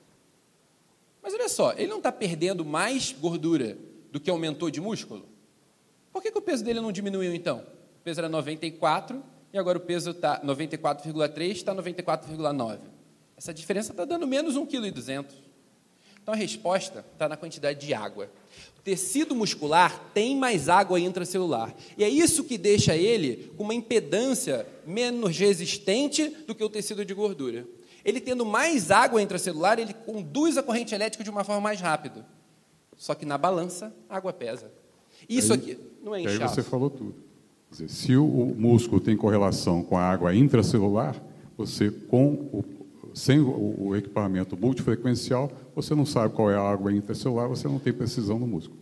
Mas olha só, ele não está perdendo mais gordura do que aumentou de músculo? Por que o peso dele não diminuiu, então? O peso era 94 e agora o peso está 94,3, está 94,9. Essa diferença está dando menos 1,2 kg. Então, a resposta está na quantidade de água. O tecido muscular tem mais água intracelular. E é isso que deixa ele com uma impedância menos resistente do que o tecido de gordura. Ele tendo mais água intracelular, ele conduz a corrente elétrica de uma forma mais rápida. Só que na balança, a água pesa. Isso aqui não é inchaço. Aí você falou tudo. Quer dizer, se o músculo tem correlação com a água intracelular, você sem o equipamento multifrequencial, você não sabe qual é a água intracelular, você não tem precisão no músculo,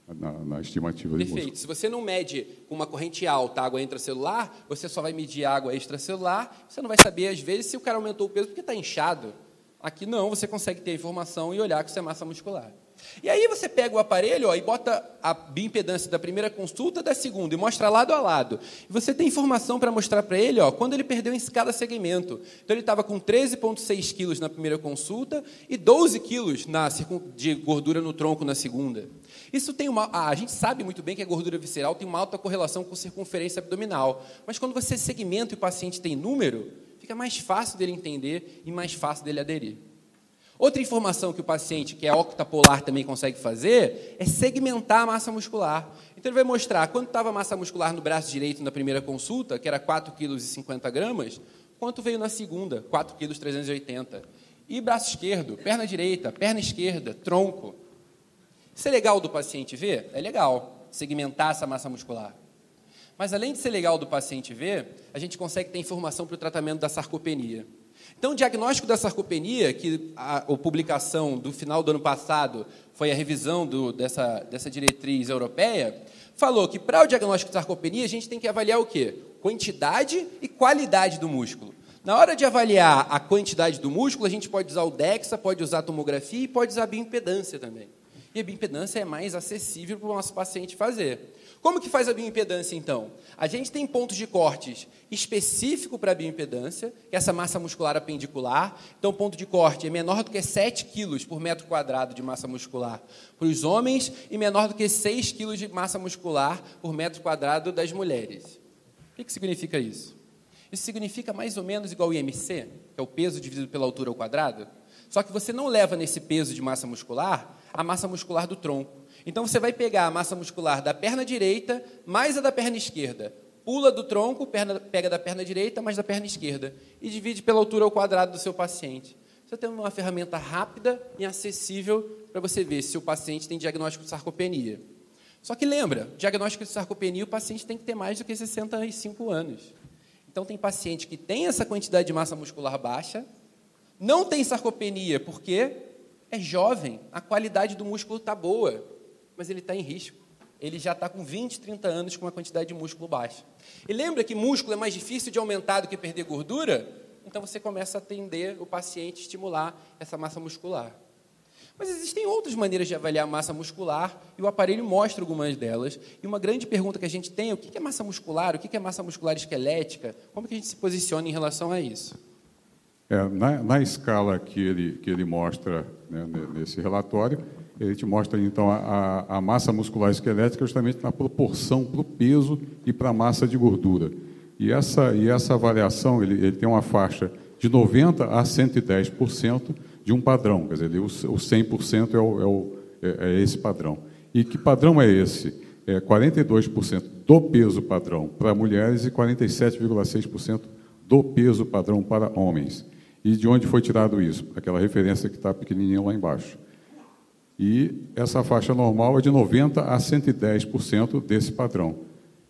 na estimativa de músculo. Perfeito. Se você não mede com uma corrente alta a água intracelular, você só vai medir a água extracelular, você não vai saber, às vezes, se o cara aumentou o peso porque está inchado. Aqui não, você consegue ter a informação e olhar que isso é massa muscular. E aí você pega o aparelho e bota a bioimpedância da primeira consulta da segunda e mostra lado a lado. E você tem informação para mostrar para ele quando ele perdeu em cada segmento. Então ele estava com 13,6 quilos na primeira consulta e 12 quilos de gordura no tronco na segunda. Isso tem a gente sabe muito bem que a gordura visceral tem uma alta correlação com circunferência abdominal. Mas quando você segmenta e o paciente tem número, fica mais fácil dele entender e mais fácil dele aderir. Outra informação que o paciente, que é octapolar, também consegue fazer, é segmentar a massa muscular. Então, ele vai mostrar quanto estava a massa muscular no braço direito na primeira consulta, que era 4,50 kg, quanto veio na segunda, 4,380 kg. E braço esquerdo, perna direita, perna esquerda, tronco. Isso é legal do paciente ver? É legal, segmentar essa massa muscular. Mas, além de ser legal do paciente ver, a gente consegue ter informação para o tratamento da sarcopenia. Então, o diagnóstico da sarcopenia, que a publicação do final do ano passado foi a revisão dessa diretriz europeia, falou que para o diagnóstico de sarcopenia a gente tem que avaliar o quê? Quantidade e qualidade do músculo. Na hora de avaliar a quantidade do músculo, a gente pode usar o DEXA, pode usar a tomografia e pode usar a bioimpedância também. E a bioimpedância é mais acessível para o nosso paciente fazer. Como que faz a bioimpedância, então? A gente tem pontos de cortes específico para a bioimpedância, que é essa massa muscular apendicular. Então, o ponto de corte é menor do que 7 quilos por metro quadrado de massa muscular para os homens e menor do que 6 quilos de massa muscular por metro quadrado das mulheres. O que significa isso? Isso significa mais ou menos igual ao IMC, que é o peso dividido pela altura ao quadrado, só que você não leva nesse peso de massa muscular a massa muscular do tronco. Então, você vai pegar a massa muscular da perna direita mais a da perna esquerda. Pula do tronco, pega da perna direita mais da perna esquerda. E divide pela altura ao quadrado do seu paciente. Você tem uma ferramenta rápida e acessível para você ver se o paciente tem diagnóstico de sarcopenia. Só que lembra, diagnóstico de sarcopenia, o paciente tem que ter mais do que 65 anos. Então, tem paciente que tem essa quantidade de massa muscular baixa, não tem sarcopenia porque é jovem, a qualidade do músculo está boa, mas ele está em risco. Ele já está com 20, 30 anos com uma quantidade de músculo baixa. E lembra que músculo é mais difícil de aumentar do que perder gordura? Então, você começa a atender o paciente, estimular essa massa muscular. Mas existem outras maneiras de avaliar a massa muscular, e o aparelho mostra algumas delas. E uma grande pergunta que a gente tem é o que é massa muscular, o que é massa muscular esquelética, como que a gente se posiciona em relação a isso? Na escala que ele mostra, né, nesse relatório, ele te mostra, então, a massa muscular esquelética justamente na proporção para o peso e para a massa de gordura. E essa avaliação, ele tem uma faixa de 90% a 110% de um padrão, quer dizer, o 100% é esse padrão. E que padrão é esse? 42% do peso padrão para mulheres e 47,6% do peso padrão para homens. E de onde foi tirado isso? Aquela referência que está pequenininha lá embaixo. E essa faixa normal é de 90% a 110% desse padrão.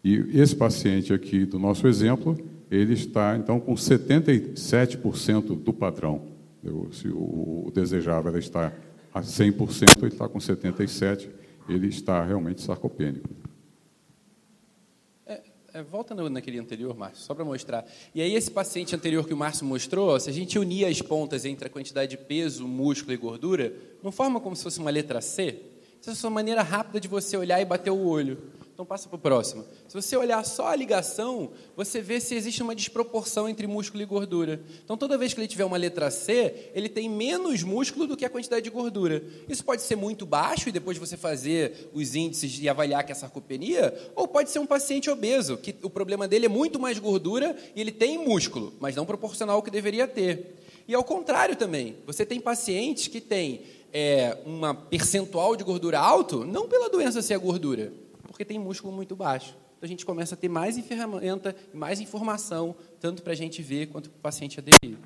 E esse paciente aqui do nosso exemplo, ele está, então, com 77% do padrão. Se o desejável era estar a 100%, ele está com 77%, ele está realmente sarcopênico. Volta naquele anterior, Márcio, só para mostrar. E aí, esse paciente anterior que o Márcio mostrou, se a gente unir as pontas entre a quantidade de peso, músculo e gordura, não forma como se fosse uma letra C? Essa é uma maneira rápida de você olhar e bater o olho. Então, passa para o próximo. Se você olhar só a ligação, você vê se existe uma desproporção entre músculo e gordura. Então, toda vez que ele tiver uma letra C, ele tem menos músculo do que a quantidade de gordura. Isso pode ser muito baixo e depois você fazer os índices e avaliar que é sarcopenia, ou pode ser um paciente obeso, que o problema dele é muito mais gordura e ele tem músculo, mas não proporcional ao que deveria ter. E ao contrário também, você tem pacientes que têm uma percentual de gordura alto, não pela doença ser a gordura, porque tem músculo muito baixo. Então, a gente começa a ter mais ferramenta, mais informação, tanto para a gente ver quanto para o paciente aderir.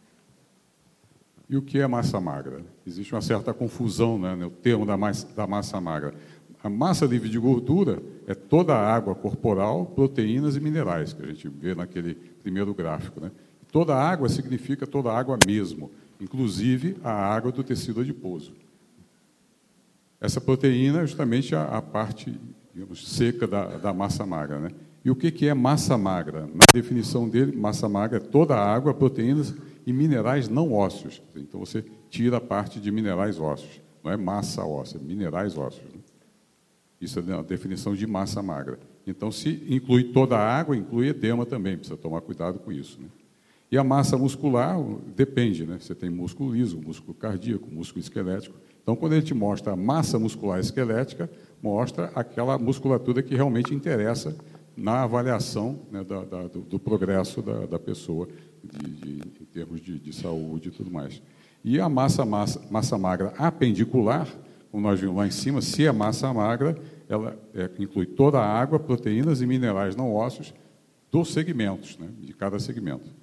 E o que é massa magra? Existe uma certa confusão, né, no termo da massa magra. A massa livre de gordura é toda a água corporal, proteínas e minerais, que a gente vê naquele primeiro gráfico, né? Toda a água significa toda a água mesmo, inclusive a água do tecido adiposo. Essa proteína é justamente a parte, digamos, seca da massa magra, né? E o que é massa magra? Na definição dele, massa magra é toda a água, proteínas e minerais não ósseos. Então, você tira a parte de minerais ósseos. Não é massa óssea, é minerais ósseos, né? Isso é a definição de massa magra. Então, se inclui toda a água, inclui edema também. Precisa tomar cuidado com isso, né? E a massa muscular depende, né? Você tem músculo liso, músculo cardíaco, músculo esquelético. Então, quando ele te mostra a massa muscular esquelética, mostra aquela musculatura que realmente interessa na avaliação, né, do progresso da pessoa, em termos de saúde e tudo mais. E a massa magra apendicular, como nós vimos lá em cima, se é massa magra, ela inclui toda a água, proteínas e minerais não ósseos dos segmentos, né, de cada segmento.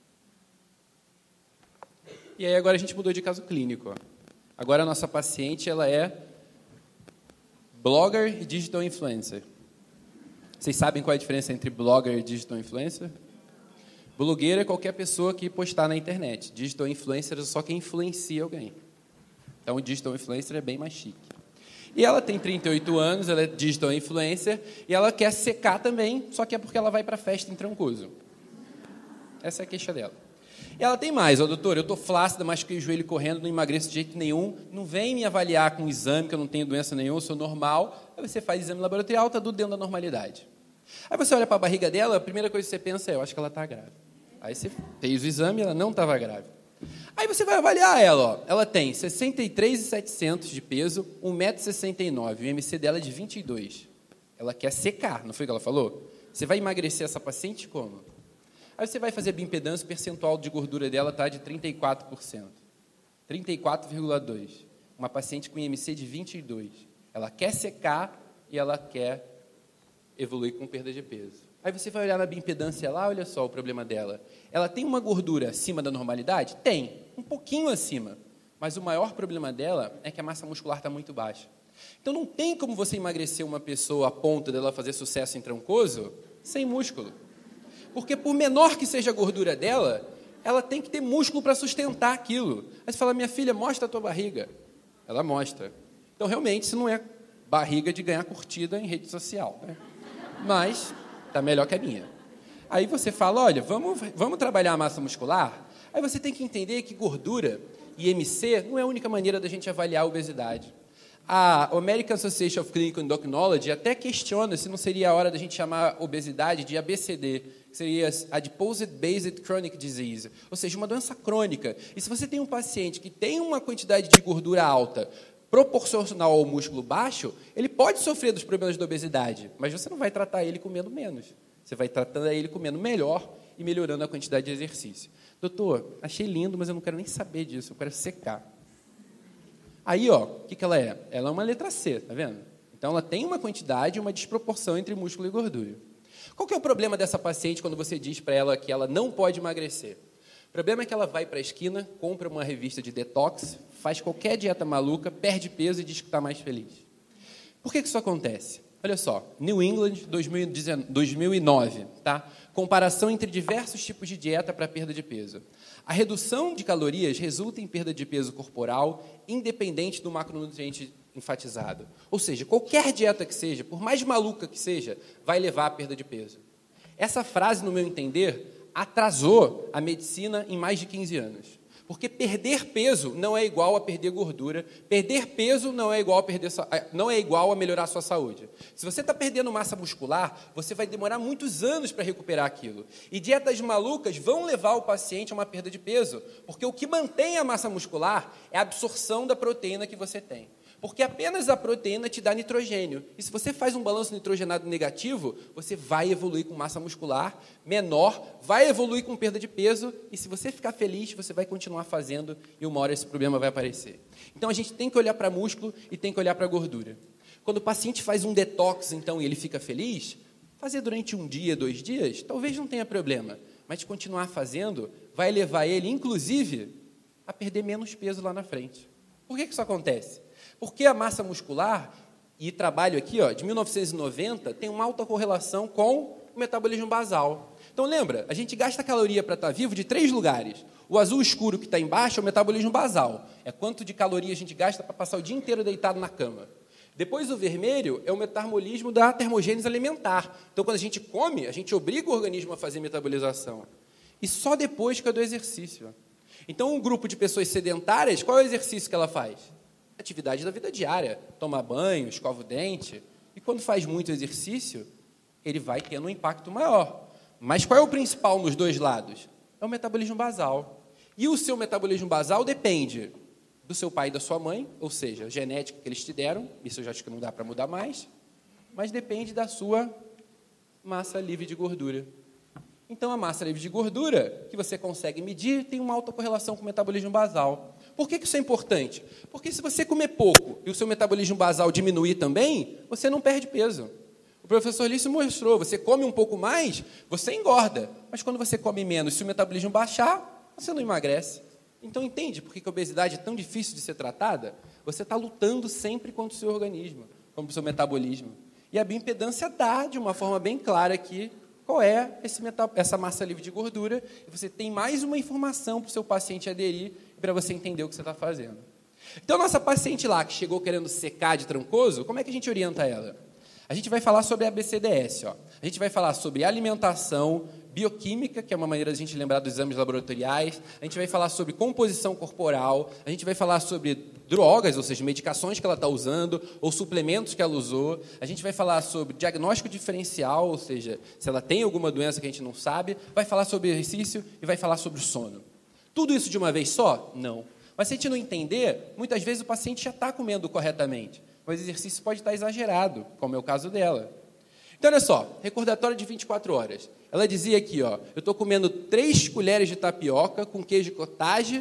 E aí agora a gente mudou de caso clínico. Agora a nossa paciente ela é blogger e digital influencer. Vocês sabem qual é a diferença entre blogger e digital influencer? Blogueira é qualquer pessoa que postar na internet. Digital influencer é só quem influencia alguém. Então o digital influencer é bem mais chique. E ela tem 38 anos, ela é digital influencer e ela quer secar também, só que é porque ela vai para festa em Trancoso. Essa é a queixa dela. E ela tem mais, doutor, eu estou flácida, machuquei o joelho correndo, não emagreço de jeito nenhum, não vem me avaliar com um exame, que eu não tenho doença nenhuma, eu sou normal. Aí você faz exame laboratorial, está tudo dentro da normalidade. Aí você olha para a barriga dela, a primeira coisa que você pensa é, eu acho que ela está grávida. Aí você fez o exame e ela não estava grávida. Aí você vai avaliar ela, ó. Ela tem 63,700 de peso, 1,69 m, o IMC dela é de 22. Ela quer secar, não foi o que ela falou? Você vai emagrecer essa paciente como? Aí você vai fazer a bioimpedância, o percentual de gordura dela está de 34%. 34,2%. Uma paciente com IMC de 22. Ela quer secar e ela quer evoluir com perda de peso. Aí você vai olhar na bioimpedância lá, olha só o problema dela. Ela tem uma gordura acima da normalidade? Tem, um pouquinho acima. Mas o maior problema dela é que a massa muscular está muito baixa. Então não tem como você emagrecer uma pessoa a ponto dela fazer sucesso em Trancoso sem músculo. Porque por menor que seja a gordura dela, ela tem que ter músculo para sustentar aquilo. Aí você fala, minha filha, mostra a tua barriga. Ela mostra. Então, realmente, isso não é barriga de ganhar curtida em rede social, né? Mas está melhor que a minha. Aí você fala, olha, vamos trabalhar a massa muscular? Aí você tem que entender que gordura e IMC não é a única maneira da gente avaliar a obesidade. A American Association of Clinical Endocrinology até questiona se não seria a hora da gente chamar obesidade de ABCD, que seria Adipose Based Chronic Disease, ou seja, uma doença crônica. E se você tem um paciente que tem uma quantidade de gordura alta, proporcional ao músculo baixo, ele pode sofrer dos problemas da obesidade, mas você não vai tratar ele comendo menos. Você vai tratando ele comendo melhor e melhorando a quantidade de exercício. Doutor, achei lindo, mas eu não quero nem saber disso, eu quero secar. Aí, ó, o que ela é? Ela é uma letra C, tá vendo? Então, ela tem uma quantidade e uma desproporção entre músculo e gordura. Qual que é o problema dessa paciente quando você diz para ela que ela não pode emagrecer? O problema é que ela vai para a esquina, compra uma revista de detox, faz qualquer dieta maluca, perde peso e diz que está mais feliz. Por que isso acontece? Olha só, New England 2009, tá? Comparação entre diversos tipos de dieta para perda de peso. A redução de calorias resulta em perda de peso corporal, independente do macronutriente enfatizado. Ou seja, qualquer dieta que seja, por mais maluca que seja, vai levar à perda de peso. Essa frase, no meu entender, atrasou a medicina em mais de 15 anos. Porque perder peso não é igual a perder gordura. Perder peso não é igual a melhorar a sua saúde. Se você está perdendo massa muscular, você vai demorar muitos anos para recuperar aquilo. E dietas malucas vão levar o paciente a uma perda de peso, porque o que mantém a massa muscular é a absorção da proteína que você tem. Porque apenas a proteína te dá nitrogênio. E se você faz um balanço nitrogenado negativo, você vai evoluir com massa muscular menor, vai evoluir com perda de peso, e se você ficar feliz, você vai continuar fazendo, e uma hora esse problema vai aparecer. Então, a gente tem que olhar para músculo e tem que olhar para gordura. Quando o paciente faz um detox, então, e ele fica feliz, fazer durante 1 dia, 2 dias, talvez não tenha problema, mas continuar fazendo vai levar ele, inclusive, a perder menos peso lá na frente. Por que isso acontece? Porque a massa muscular, e trabalho aqui, de 1990, tem uma alta correlação com o metabolismo basal. Então, lembra, a gente gasta caloria para estar vivo de 3 lugares. O azul escuro que está embaixo é o metabolismo basal. É quanto de caloria a gente gasta para passar o dia inteiro deitado na cama. Depois, o vermelho é o metabolismo da termogênese alimentar. Então, quando a gente come, a gente obriga o organismo a fazer metabolização. E só depois que é do exercício. Então, um grupo de pessoas sedentárias, qual é o exercício que ela faz? Atividade da vida diária, toma banho, escova o dente, e quando faz muito exercício, ele vai tendo um impacto maior. Mas qual é o principal nos dois lados? É o metabolismo basal. E o seu metabolismo basal depende do seu pai e da sua mãe, ou seja, a genética que eles te deram, isso eu já acho que não dá para mudar mais, mas depende da sua massa livre de gordura. Então, a massa livre de gordura, que você consegue medir, tem uma alta correlação com o metabolismo basal. Por que isso é importante? Porque se você comer pouco e o seu metabolismo basal diminuir também, você não perde peso. O professor Lício mostrou, você come um pouco mais, você engorda. Mas quando você come menos, se o metabolismo baixar, você não emagrece. Então, entende por que a obesidade é tão difícil de ser tratada? Você está lutando sempre contra o seu organismo, contra o seu metabolismo. E a bioimpedância dá, de uma forma bem clara aqui, qual é essa massa livre de gordura, e você tem mais uma informação para o seu paciente aderir, para você entender o que você está fazendo. Então, nossa paciente lá, que chegou querendo secar de trancoso, como é que a gente orienta ela? A gente vai falar sobre a ABCDS. A gente vai falar sobre alimentação, bioquímica, que é uma maneira de a gente lembrar dos exames laboratoriais. A gente vai falar sobre composição corporal. A gente vai falar sobre drogas, ou seja, medicações que ela está usando, ou suplementos que ela usou. A gente vai falar sobre diagnóstico diferencial, ou seja, se ela tem alguma doença que a gente não sabe. Vai falar sobre exercício e vai falar sobre o sono. Tudo isso de uma vez só? Não. Mas se a gente não entender, muitas vezes o paciente já está comendo corretamente. Mas o exercício pode estar exagerado, como é o caso dela. Então, olha só, recordatório de 24 horas. Ela dizia aqui, eu estou comendo 3 colheres de tapioca com queijo cottage,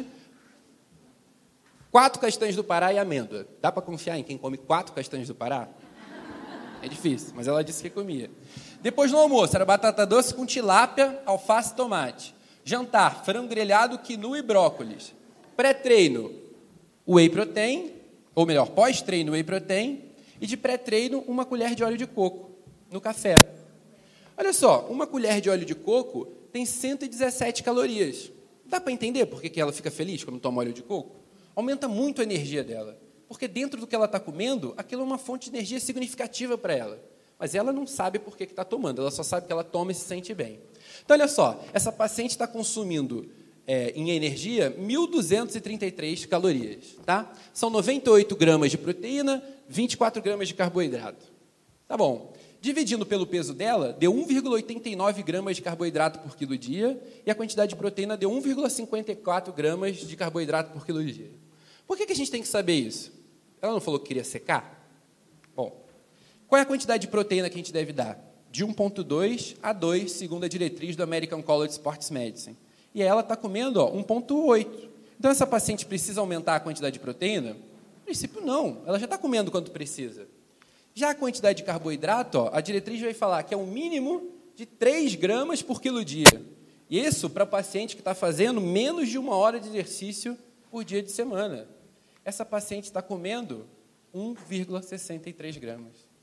4 castanhas do Pará e amêndoa. Dá para confiar em quem come 4 castanhas do Pará? É difícil, mas ela disse que comia. Depois, no almoço, era batata doce com tilápia, alface e tomate. Jantar, frango grelhado, quinoa e brócolis. Pré-treino, whey protein, ou melhor, pós-treino, whey protein. E de pré-treino, 1 colher de óleo de coco no café. Olha só, 1 colher de óleo de coco tem 117 calorias. Dá para entender por que ela fica feliz quando toma óleo de coco? Aumenta muito a energia dela. Porque dentro do que ela está comendo, aquilo é uma fonte de energia significativa para ela. Mas ela não sabe por que está tomando, ela só sabe que ela toma e se sente bem. Então, olha só, essa paciente está consumindo em energia 1.233 calorias. Tá? São 98 gramas de proteína, 24 gramas de carboidrato. Tá bom. Dividindo pelo peso dela, deu 1,89 gramas de carboidrato por quilo dia, e a quantidade de proteína deu 1,54 gramas de carboidrato por quilo dia. Por que a gente tem que saber isso? Ela não falou que queria secar? Bom, qual é a quantidade de proteína que a gente deve dar? De 1,2 a 2, segundo a diretriz do American College of Sports Medicine. E ela está comendo 1,8. Então, essa paciente precisa aumentar a quantidade de proteína? No princípio, não. Ela já está comendo quanto precisa. Já a quantidade de carboidrato, a diretriz vai falar que é um mínimo de 3 gramas por quilo dia. E isso para paciente que está fazendo menos de 1 hora de exercício por dia de semana. Essa paciente está comendo 1,63 gramas.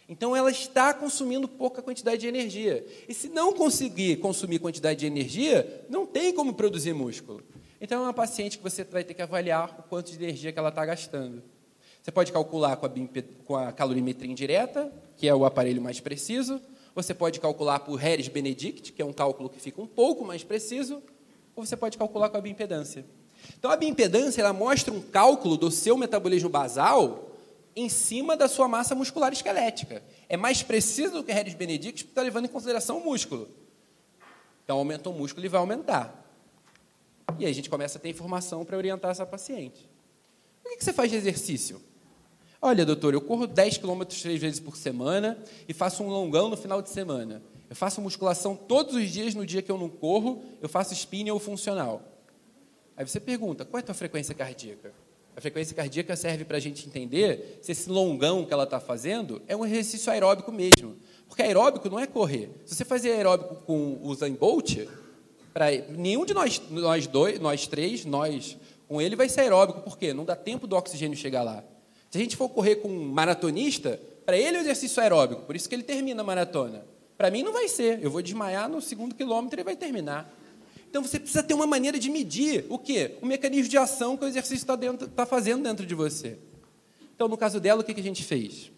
Então, ela está consumindo pouca quantidade de energia. E se não conseguir consumir quantidade de energia, não tem como produzir músculo. Então, é uma paciente que você vai ter que avaliar o quanto de energia que ela está gastando. Você pode calcular com a calorimetria indireta, que é o aparelho mais preciso. Você pode calcular por Harris-Benedict, que é um cálculo que fica um pouco mais preciso. Ou você pode calcular com a bioimpedância. Então, a bioimpedância ela mostra um cálculo do seu metabolismo basal em cima da sua massa muscular esquelética. É mais preciso do que Harris-Benedict, porque está levando em consideração o músculo. Então, aumentou o músculo e vai aumentar. E aí a gente começa a ter informação para orientar essa paciente. O que você faz de exercício? Olha, doutor, eu corro 10 km 3 vezes por semana e faço um longão no final de semana. Eu faço musculação todos os dias, no dia que eu não corro, eu faço spinning ou funcional. Aí você pergunta, qual é a tua frequência cardíaca? A frequência cardíaca serve para a gente entender se esse longão que ela está fazendo é um exercício aeróbico mesmo. Porque aeróbico não é correr. Se você fazer aeróbico com o Usain Bolt, nenhum de nós três, com ele vai ser aeróbico. Por quê? Não dá tempo do oxigênio chegar lá. Se a gente for correr com um maratonista, para ele é um exercício aeróbico, por isso que ele termina a maratona. Para mim não vai ser. Eu vou desmaiar no 2º quilômetro e ele vai terminar. Então, você precisa ter uma maneira de medir o quê? O mecanismo de ação que o exercício está fazendo dentro de você. Então, no caso dela, o que a gente fez?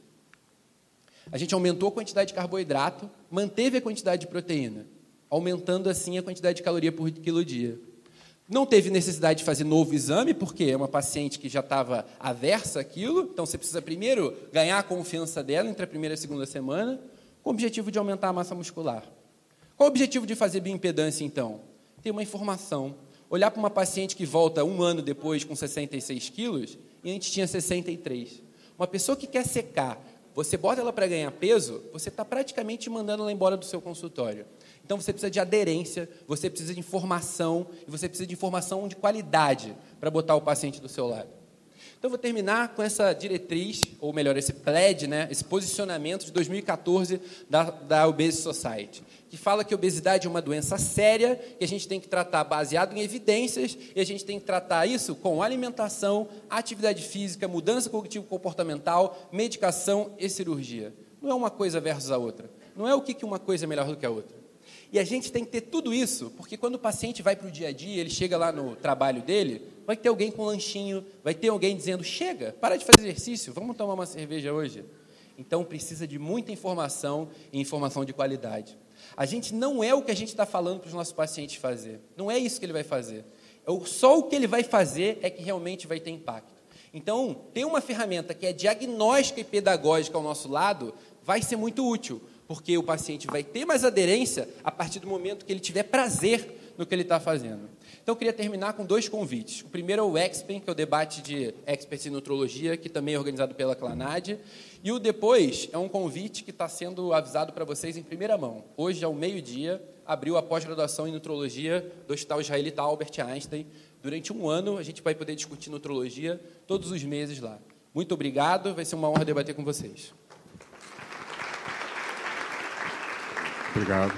A gente aumentou a quantidade de carboidrato, manteve a quantidade de proteína, aumentando, assim, a quantidade de caloria por quilo-dia. Não teve necessidade de fazer novo exame, porque é uma paciente que já estava aversa àquilo, então você precisa primeiro ganhar a confiança dela entre a primeira e a segunda semana, com o objetivo de aumentar a massa muscular. Qual o objetivo de fazer bioimpedância, então? Ter uma informação. Olhar para uma paciente que volta 1 ano depois com 66 quilos e a gente tinha 63. Uma pessoa que quer secar, você bota ela para ganhar peso, você está praticamente mandando ela embora do seu consultório. Então, você precisa de aderência, você precisa de informação, e você precisa de informação de qualidade para botar o paciente do seu lado. Então, eu vou terminar com essa diretriz, ou melhor, esse pledge, esse posicionamento de 2014 da Obesity Society, que fala que a obesidade é uma doença séria, que a gente tem que tratar baseado em evidências, e a gente tem que tratar isso com alimentação, atividade física, mudança cognitivo-comportamental, medicação e cirurgia. Não é uma coisa versus a outra. Não é o que uma coisa é melhor do que a outra. E a gente tem que ter tudo isso, porque quando o paciente vai para o dia a dia, ele chega lá no trabalho dele, vai ter alguém com lanchinho, vai ter alguém dizendo, chega, para de fazer exercício, vamos tomar uma cerveja hoje. Então, precisa de muita informação e informação de qualidade. A gente não é o que a gente está falando para os nossos pacientes fazer. Não é isso que ele vai fazer. Só o que ele vai fazer é que realmente vai ter impacto. Então, ter uma ferramenta que é diagnóstica e pedagógica ao nosso lado vai ser muito útil, porque o paciente vai ter mais aderência a partir do momento que ele tiver prazer no que ele está fazendo. Então, eu queria terminar com 2 convites. O primeiro é o EXPEN, que é o debate de experts em nutrologia, que também é organizado pela Clanad. E o depois é um convite que está sendo avisado para vocês em primeira mão. Hoje, ao meio-dia, abriu a pós-graduação em nutrologia do Hospital Israelita Albert Einstein. Durante 1 ano, a gente vai poder discutir nutrologia todos os meses lá. Muito obrigado, vai ser uma honra debater com vocês. Obrigado.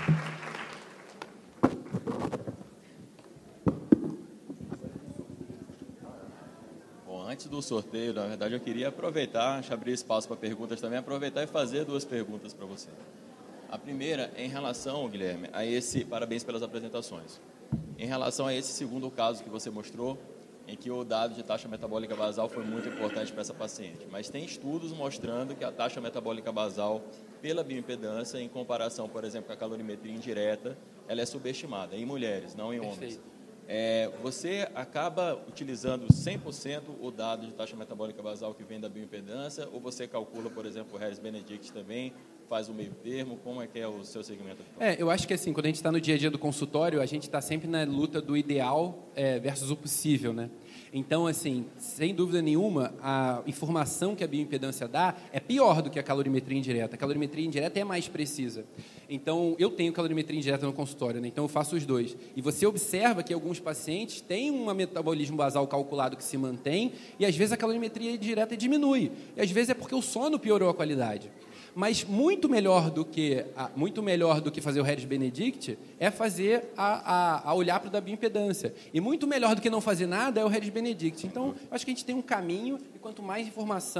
Bom, antes do sorteio, na verdade, eu queria aproveitar, abrir espaço para perguntas também, aproveitar e fazer 2 perguntas para você. A primeira é em relação, Guilherme, a esse, parabéns pelas apresentações, em relação a esse segundo caso que você mostrou, em que o dado de taxa metabólica basal foi muito importante para essa paciente. Mas tem estudos mostrando que a taxa metabólica basal, pela bioimpedância, em comparação, por exemplo, com a calorimetria indireta, ela é subestimada em mulheres, não em homens. Você acaba utilizando 100% o dado de taxa metabólica basal que vem da bioimpedância, ou você calcula, por exemplo, o Harris-Benedict também, faz o meio termo? Como é que é o seu segmento? Eu acho que assim, quando a gente está no dia a dia do consultório, a gente está sempre na luta do ideal versus o possível, né? Então, assim, sem dúvida nenhuma, a informação que a bioimpedância dá é pior do que a calorimetria indireta. A calorimetria indireta é mais precisa. Então, eu tenho calorimetria indireta no consultório, né? Então eu faço os 2. E você observa que alguns pacientes têm um metabolismo basal calculado que se mantém, e às vezes a calorimetria indireta diminui. E às vezes é porque o sono piorou a qualidade. Mas muito melhor do que fazer o Harris-Benedict é fazer a olhar para o da bioimpedância. E muito melhor do que não fazer nada é o Harris-Benedict. Então, acho que a gente tem um caminho, e quanto mais informação,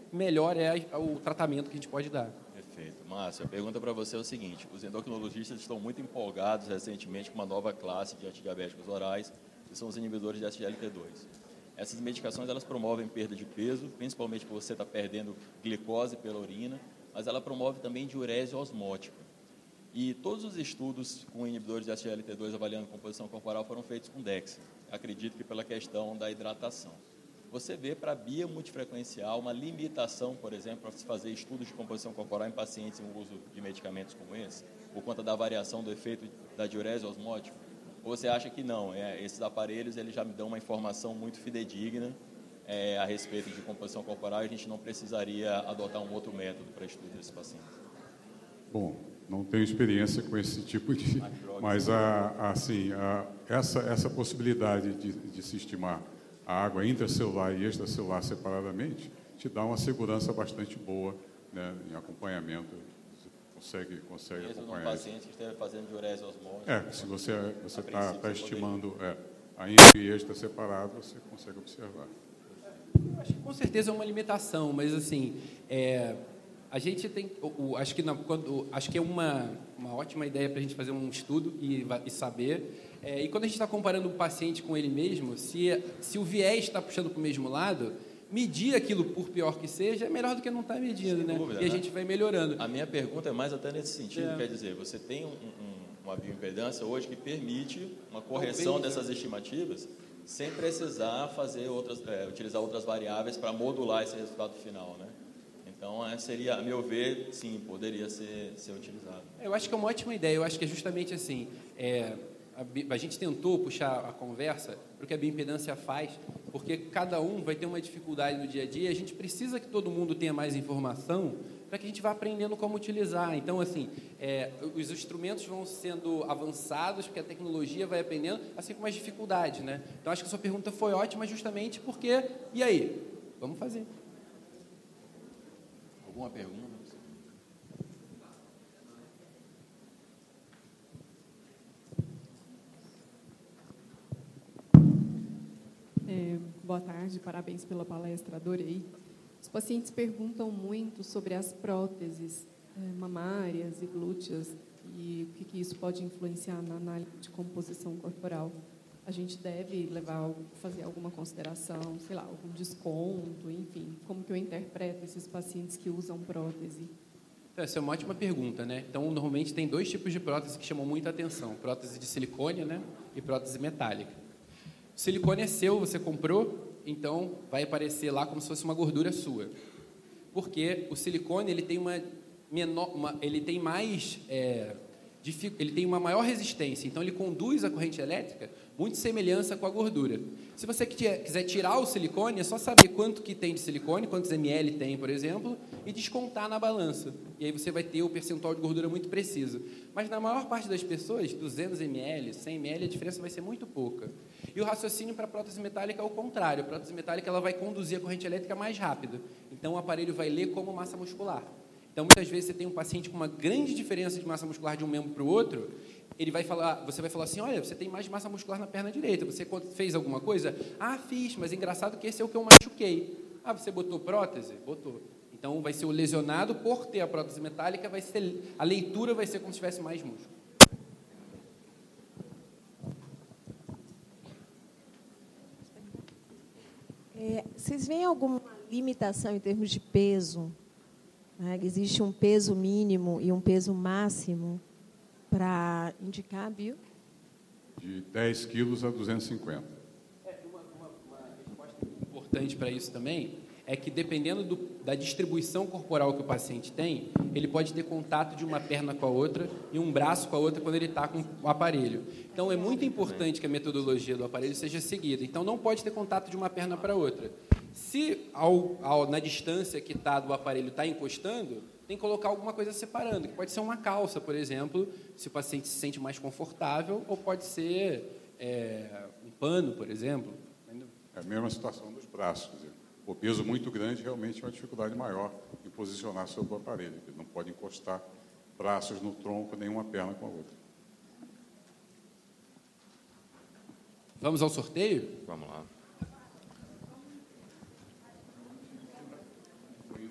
melhor é o tratamento que a gente pode dar. Perfeito. Márcio, a pergunta para você é o seguinte: os endocrinologistas estão muito empolgados recentemente com uma nova classe de antidiabéticos orais, que são os inibidores de SGLT2. Essas medicações elas promovem perda de peso, principalmente porque você está perdendo glicose pela urina, mas ela promove também diurese osmótica. E todos os estudos com inibidores de SGLT2 avaliando composição corporal foram feitos com DEXA. Acredito que pela questão da hidratação. Você vê para a BIA multifrequencial uma limitação, por exemplo, para se fazer estudos de composição corporal em pacientes em uso de medicamentos como esse, por conta da variação do efeito da diurese osmótica? Ou você acha que não? Esses aparelhos eles já me dão uma informação muito fidedigna a respeito de composição corporal e a gente não precisaria adotar um outro método para estudo desses pacientes? Bom, não tenho experiência com esse tipo de... Mas, essa possibilidade de se estimar a água intracelular e extracelular separadamente te dá uma segurança bastante boa, né, em acompanhamento. Você consegue mesmo acompanhar. Mesmo paciente que esteja fazendo diurese osmótica. Se você está estimando a intra e extra separado, você consegue observar. Acho que com certeza é uma limitação, mas assim, a gente tem, acho que é uma ótima ideia para a gente fazer um estudo e saber. E quando a gente está comparando o paciente com ele mesmo, se o viés está puxando para o mesmo lado, medir aquilo, por pior que seja, é melhor do que não estar medindo, né? Dúvida, e a gente vai melhorando. A minha pergunta é mais até nesse sentido, quer dizer, você tem uma bioimpedância hoje que permite uma correção dessas estimativas sem precisar fazer utilizar outras variáveis para modular esse resultado final, né? Então, seria, a meu ver, sim, poderia ser utilizado. Eu acho que é uma ótima ideia. Eu acho que é justamente assim, a gente tentou puxar a conversa para o que a bioimpedância faz, porque cada um vai ter uma dificuldade no dia a dia, e a gente precisa que todo mundo tenha mais informação para que a gente vá aprendendo como utilizar. Então, assim, os instrumentos vão sendo avançados, porque a tecnologia vai aprendendo, assim como as dificuldades, né? Então, acho que a sua pergunta foi ótima justamente porque, e aí? Vamos fazer. Alguma pergunta? Boa tarde, parabéns pela palestra, adorei. Os pacientes perguntam muito sobre as próteses mamárias e glúteas e o que isso pode influenciar na análise de composição corporal. A gente deve fazer alguma consideração, sei lá, algum desconto, enfim, como que eu interpreto esses pacientes que usam prótese? Essa é uma ótima pergunta, né? Então, normalmente tem dois tipos de prótese que chamam muita atenção: prótese de silicone, né, e prótese metálica. O silicone é seu, você comprou, então vai aparecer lá como se fosse uma gordura sua. Porque o silicone ele tem ele tem uma maior resistência, então ele conduz a corrente elétrica muito semelhança com a gordura. Se você quiser tirar o silicone, é só saber quanto que tem de silicone, quantos ml tem, por exemplo, e descontar na balança. E aí você vai ter o percentual de gordura muito preciso. Mas na maior parte das pessoas, 200 ml, 100 ml, a diferença vai ser muito pouca. E o raciocínio para a prótese metálica é o contrário. A prótese metálica ela vai conduzir a corrente elétrica mais rápido. Então o aparelho vai ler como massa muscular. Então, muitas vezes, você tem um paciente com uma grande diferença de massa muscular de um membro para o outro, você vai falar assim, olha, você tem mais massa muscular na perna direita, você fez alguma coisa? Ah, fiz, mas é engraçado que esse é o que eu machuquei. Ah, você botou prótese? Botou. Então, vai ser o lesionado por ter a prótese metálica, a leitura vai ser como se tivesse mais músculo. Vocês veem alguma limitação em termos de peso? Existe um peso mínimo e um peso máximo para indicar a bio? De 10 quilos a 250. Uma resposta importante para isso também é que, dependendo da distribuição corporal que o paciente tem, ele pode ter contato de uma perna com a outra e um braço com a outra quando ele está com o aparelho. Então, é muito importante que a metodologia do aparelho seja seguida. Então, não pode ter contato de uma perna para a outra. Se na distância que está do aparelho está encostando, tem que colocar alguma coisa separando, que pode ser uma calça, por exemplo, se o paciente se sente mais confortável, ou pode ser um pano, por exemplo. É a mesma situação dos braços. Quer dizer, o peso muito grande realmente é uma dificuldade maior em posicionar sobre o aparelho. Ele não pode encostar braços no tronco, nem uma perna com a outra. Vamos ao sorteio? Vamos lá.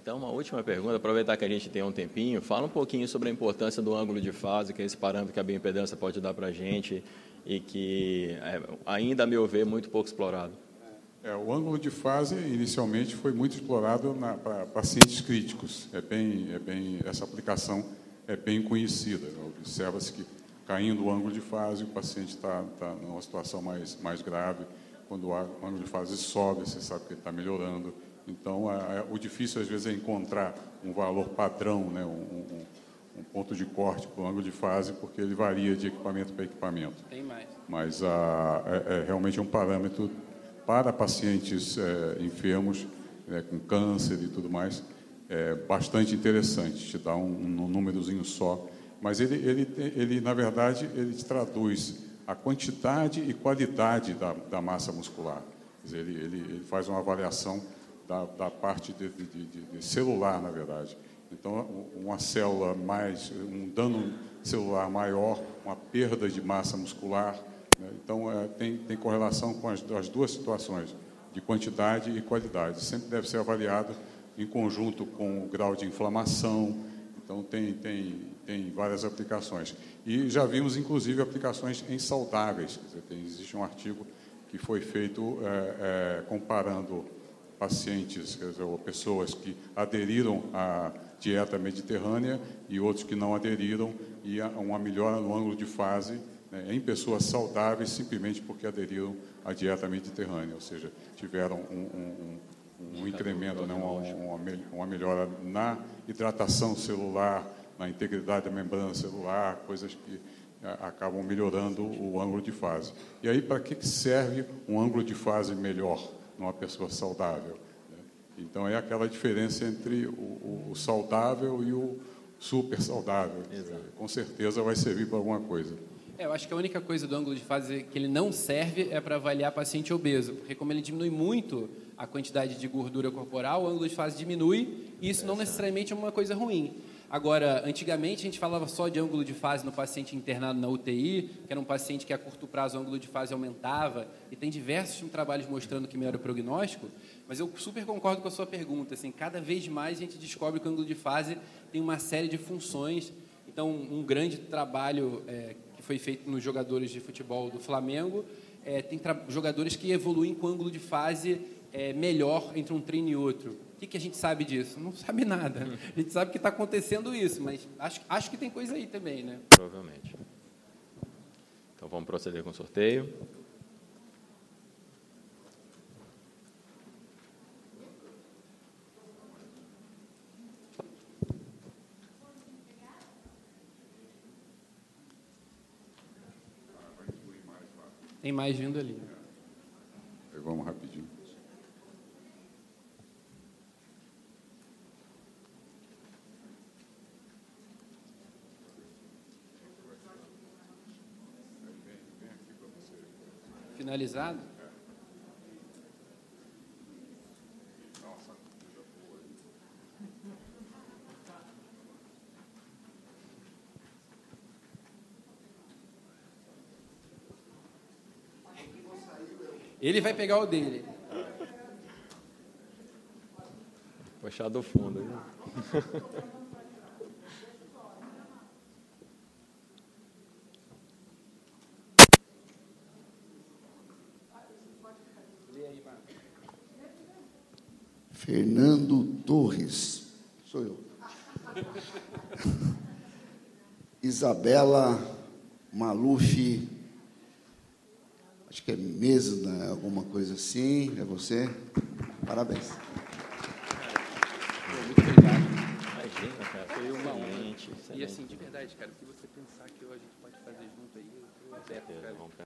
Então, uma última pergunta, aproveitar que a gente tem um tempinho, fala um pouquinho sobre a importância do ângulo de fase, que é esse parâmetro que a bioimpedância pode dar para a gente e que ainda, a meu ver, é muito pouco explorado. O ângulo de fase, inicialmente, foi muito explorado para pacientes críticos. Essa aplicação é bem conhecida. Observa-se que, caindo o ângulo de fase, o paciente está numa situação mais grave. Quando o ângulo de fase sobe, você sabe que ele está melhorando. Então, o difícil, às vezes, é encontrar um valor padrão, né, um ponto de corte para o ângulo de fase, porque ele varia de equipamento para equipamento. Tem mais. Mas realmente é um parâmetro para pacientes enfermos, com câncer e tudo mais, bastante interessante, te dá um númerozinho só. Mas ele, na verdade, ele traduz a quantidade e qualidade da massa muscular. Quer dizer, ele faz uma avaliação da parte de celular, na verdade. Então, uma célula um dano celular maior, uma perda de massa muscular, né? Então, tem correlação com as duas situações, de quantidade e qualidade. Sempre deve ser avaliado em conjunto com o grau de inflamação. Então, tem várias aplicações. E já vimos, inclusive, aplicações em saudáveis. Quer dizer, existe um artigo que foi feito comparando pacientes, quer dizer, ou pessoas que aderiram à dieta mediterrânea e outros que não aderiram, e uma melhora no ângulo de fase, né, em pessoas saudáveis, simplesmente porque aderiram à dieta mediterrânea, ou seja, tiveram um incremento, né, uma melhora na hidratação celular, na integridade da membrana celular, coisas que acabam melhorando o ângulo de fase. E aí, para que serve um ângulo de fase melhor numa pessoa saudável? Então, é aquela diferença entre o saudável e o super saudável. Com certeza vai servir para alguma coisa. Eu acho que a única coisa do ângulo de fase que ele não serve é para avaliar paciente obeso, porque como ele diminui muito a quantidade de gordura corporal, o ângulo de fase diminui, e isso não necessariamente é uma coisa ruim. Agora, antigamente a gente falava só de ângulo de fase no paciente internado na UTI, que era um paciente que a curto prazo o ângulo de fase aumentava, e tem diversos trabalhos mostrando que melhora o prognóstico, mas eu super concordo com a sua pergunta. Assim, cada vez mais a gente descobre que o ângulo de fase tem uma série de funções. Então, um grande trabalho que foi feito nos jogadores de futebol do Flamengo, tem jogadores que evoluem com ângulo de fase melhor entre um treino e outro. O que a gente sabe disso? Não sabe nada. A gente sabe que está acontecendo isso, mas acho que tem coisa aí também, né? Provavelmente. Então, vamos proceder com o sorteio. Tem mais vindo ali. Vamos rapidinho. Finalizado? Ele vai pegar o dele. Puxar do fundo. Viu? Fernando Torres, sou eu. Isabela Maluf, acho que é Mesna, alguma coisa assim, é você? Parabéns. Muito obrigado. Imagina, cara, foi uma honra. E assim, de verdade, cara, o que você pensar que a gente pode fazer junto aí, eu Com certeza, vamos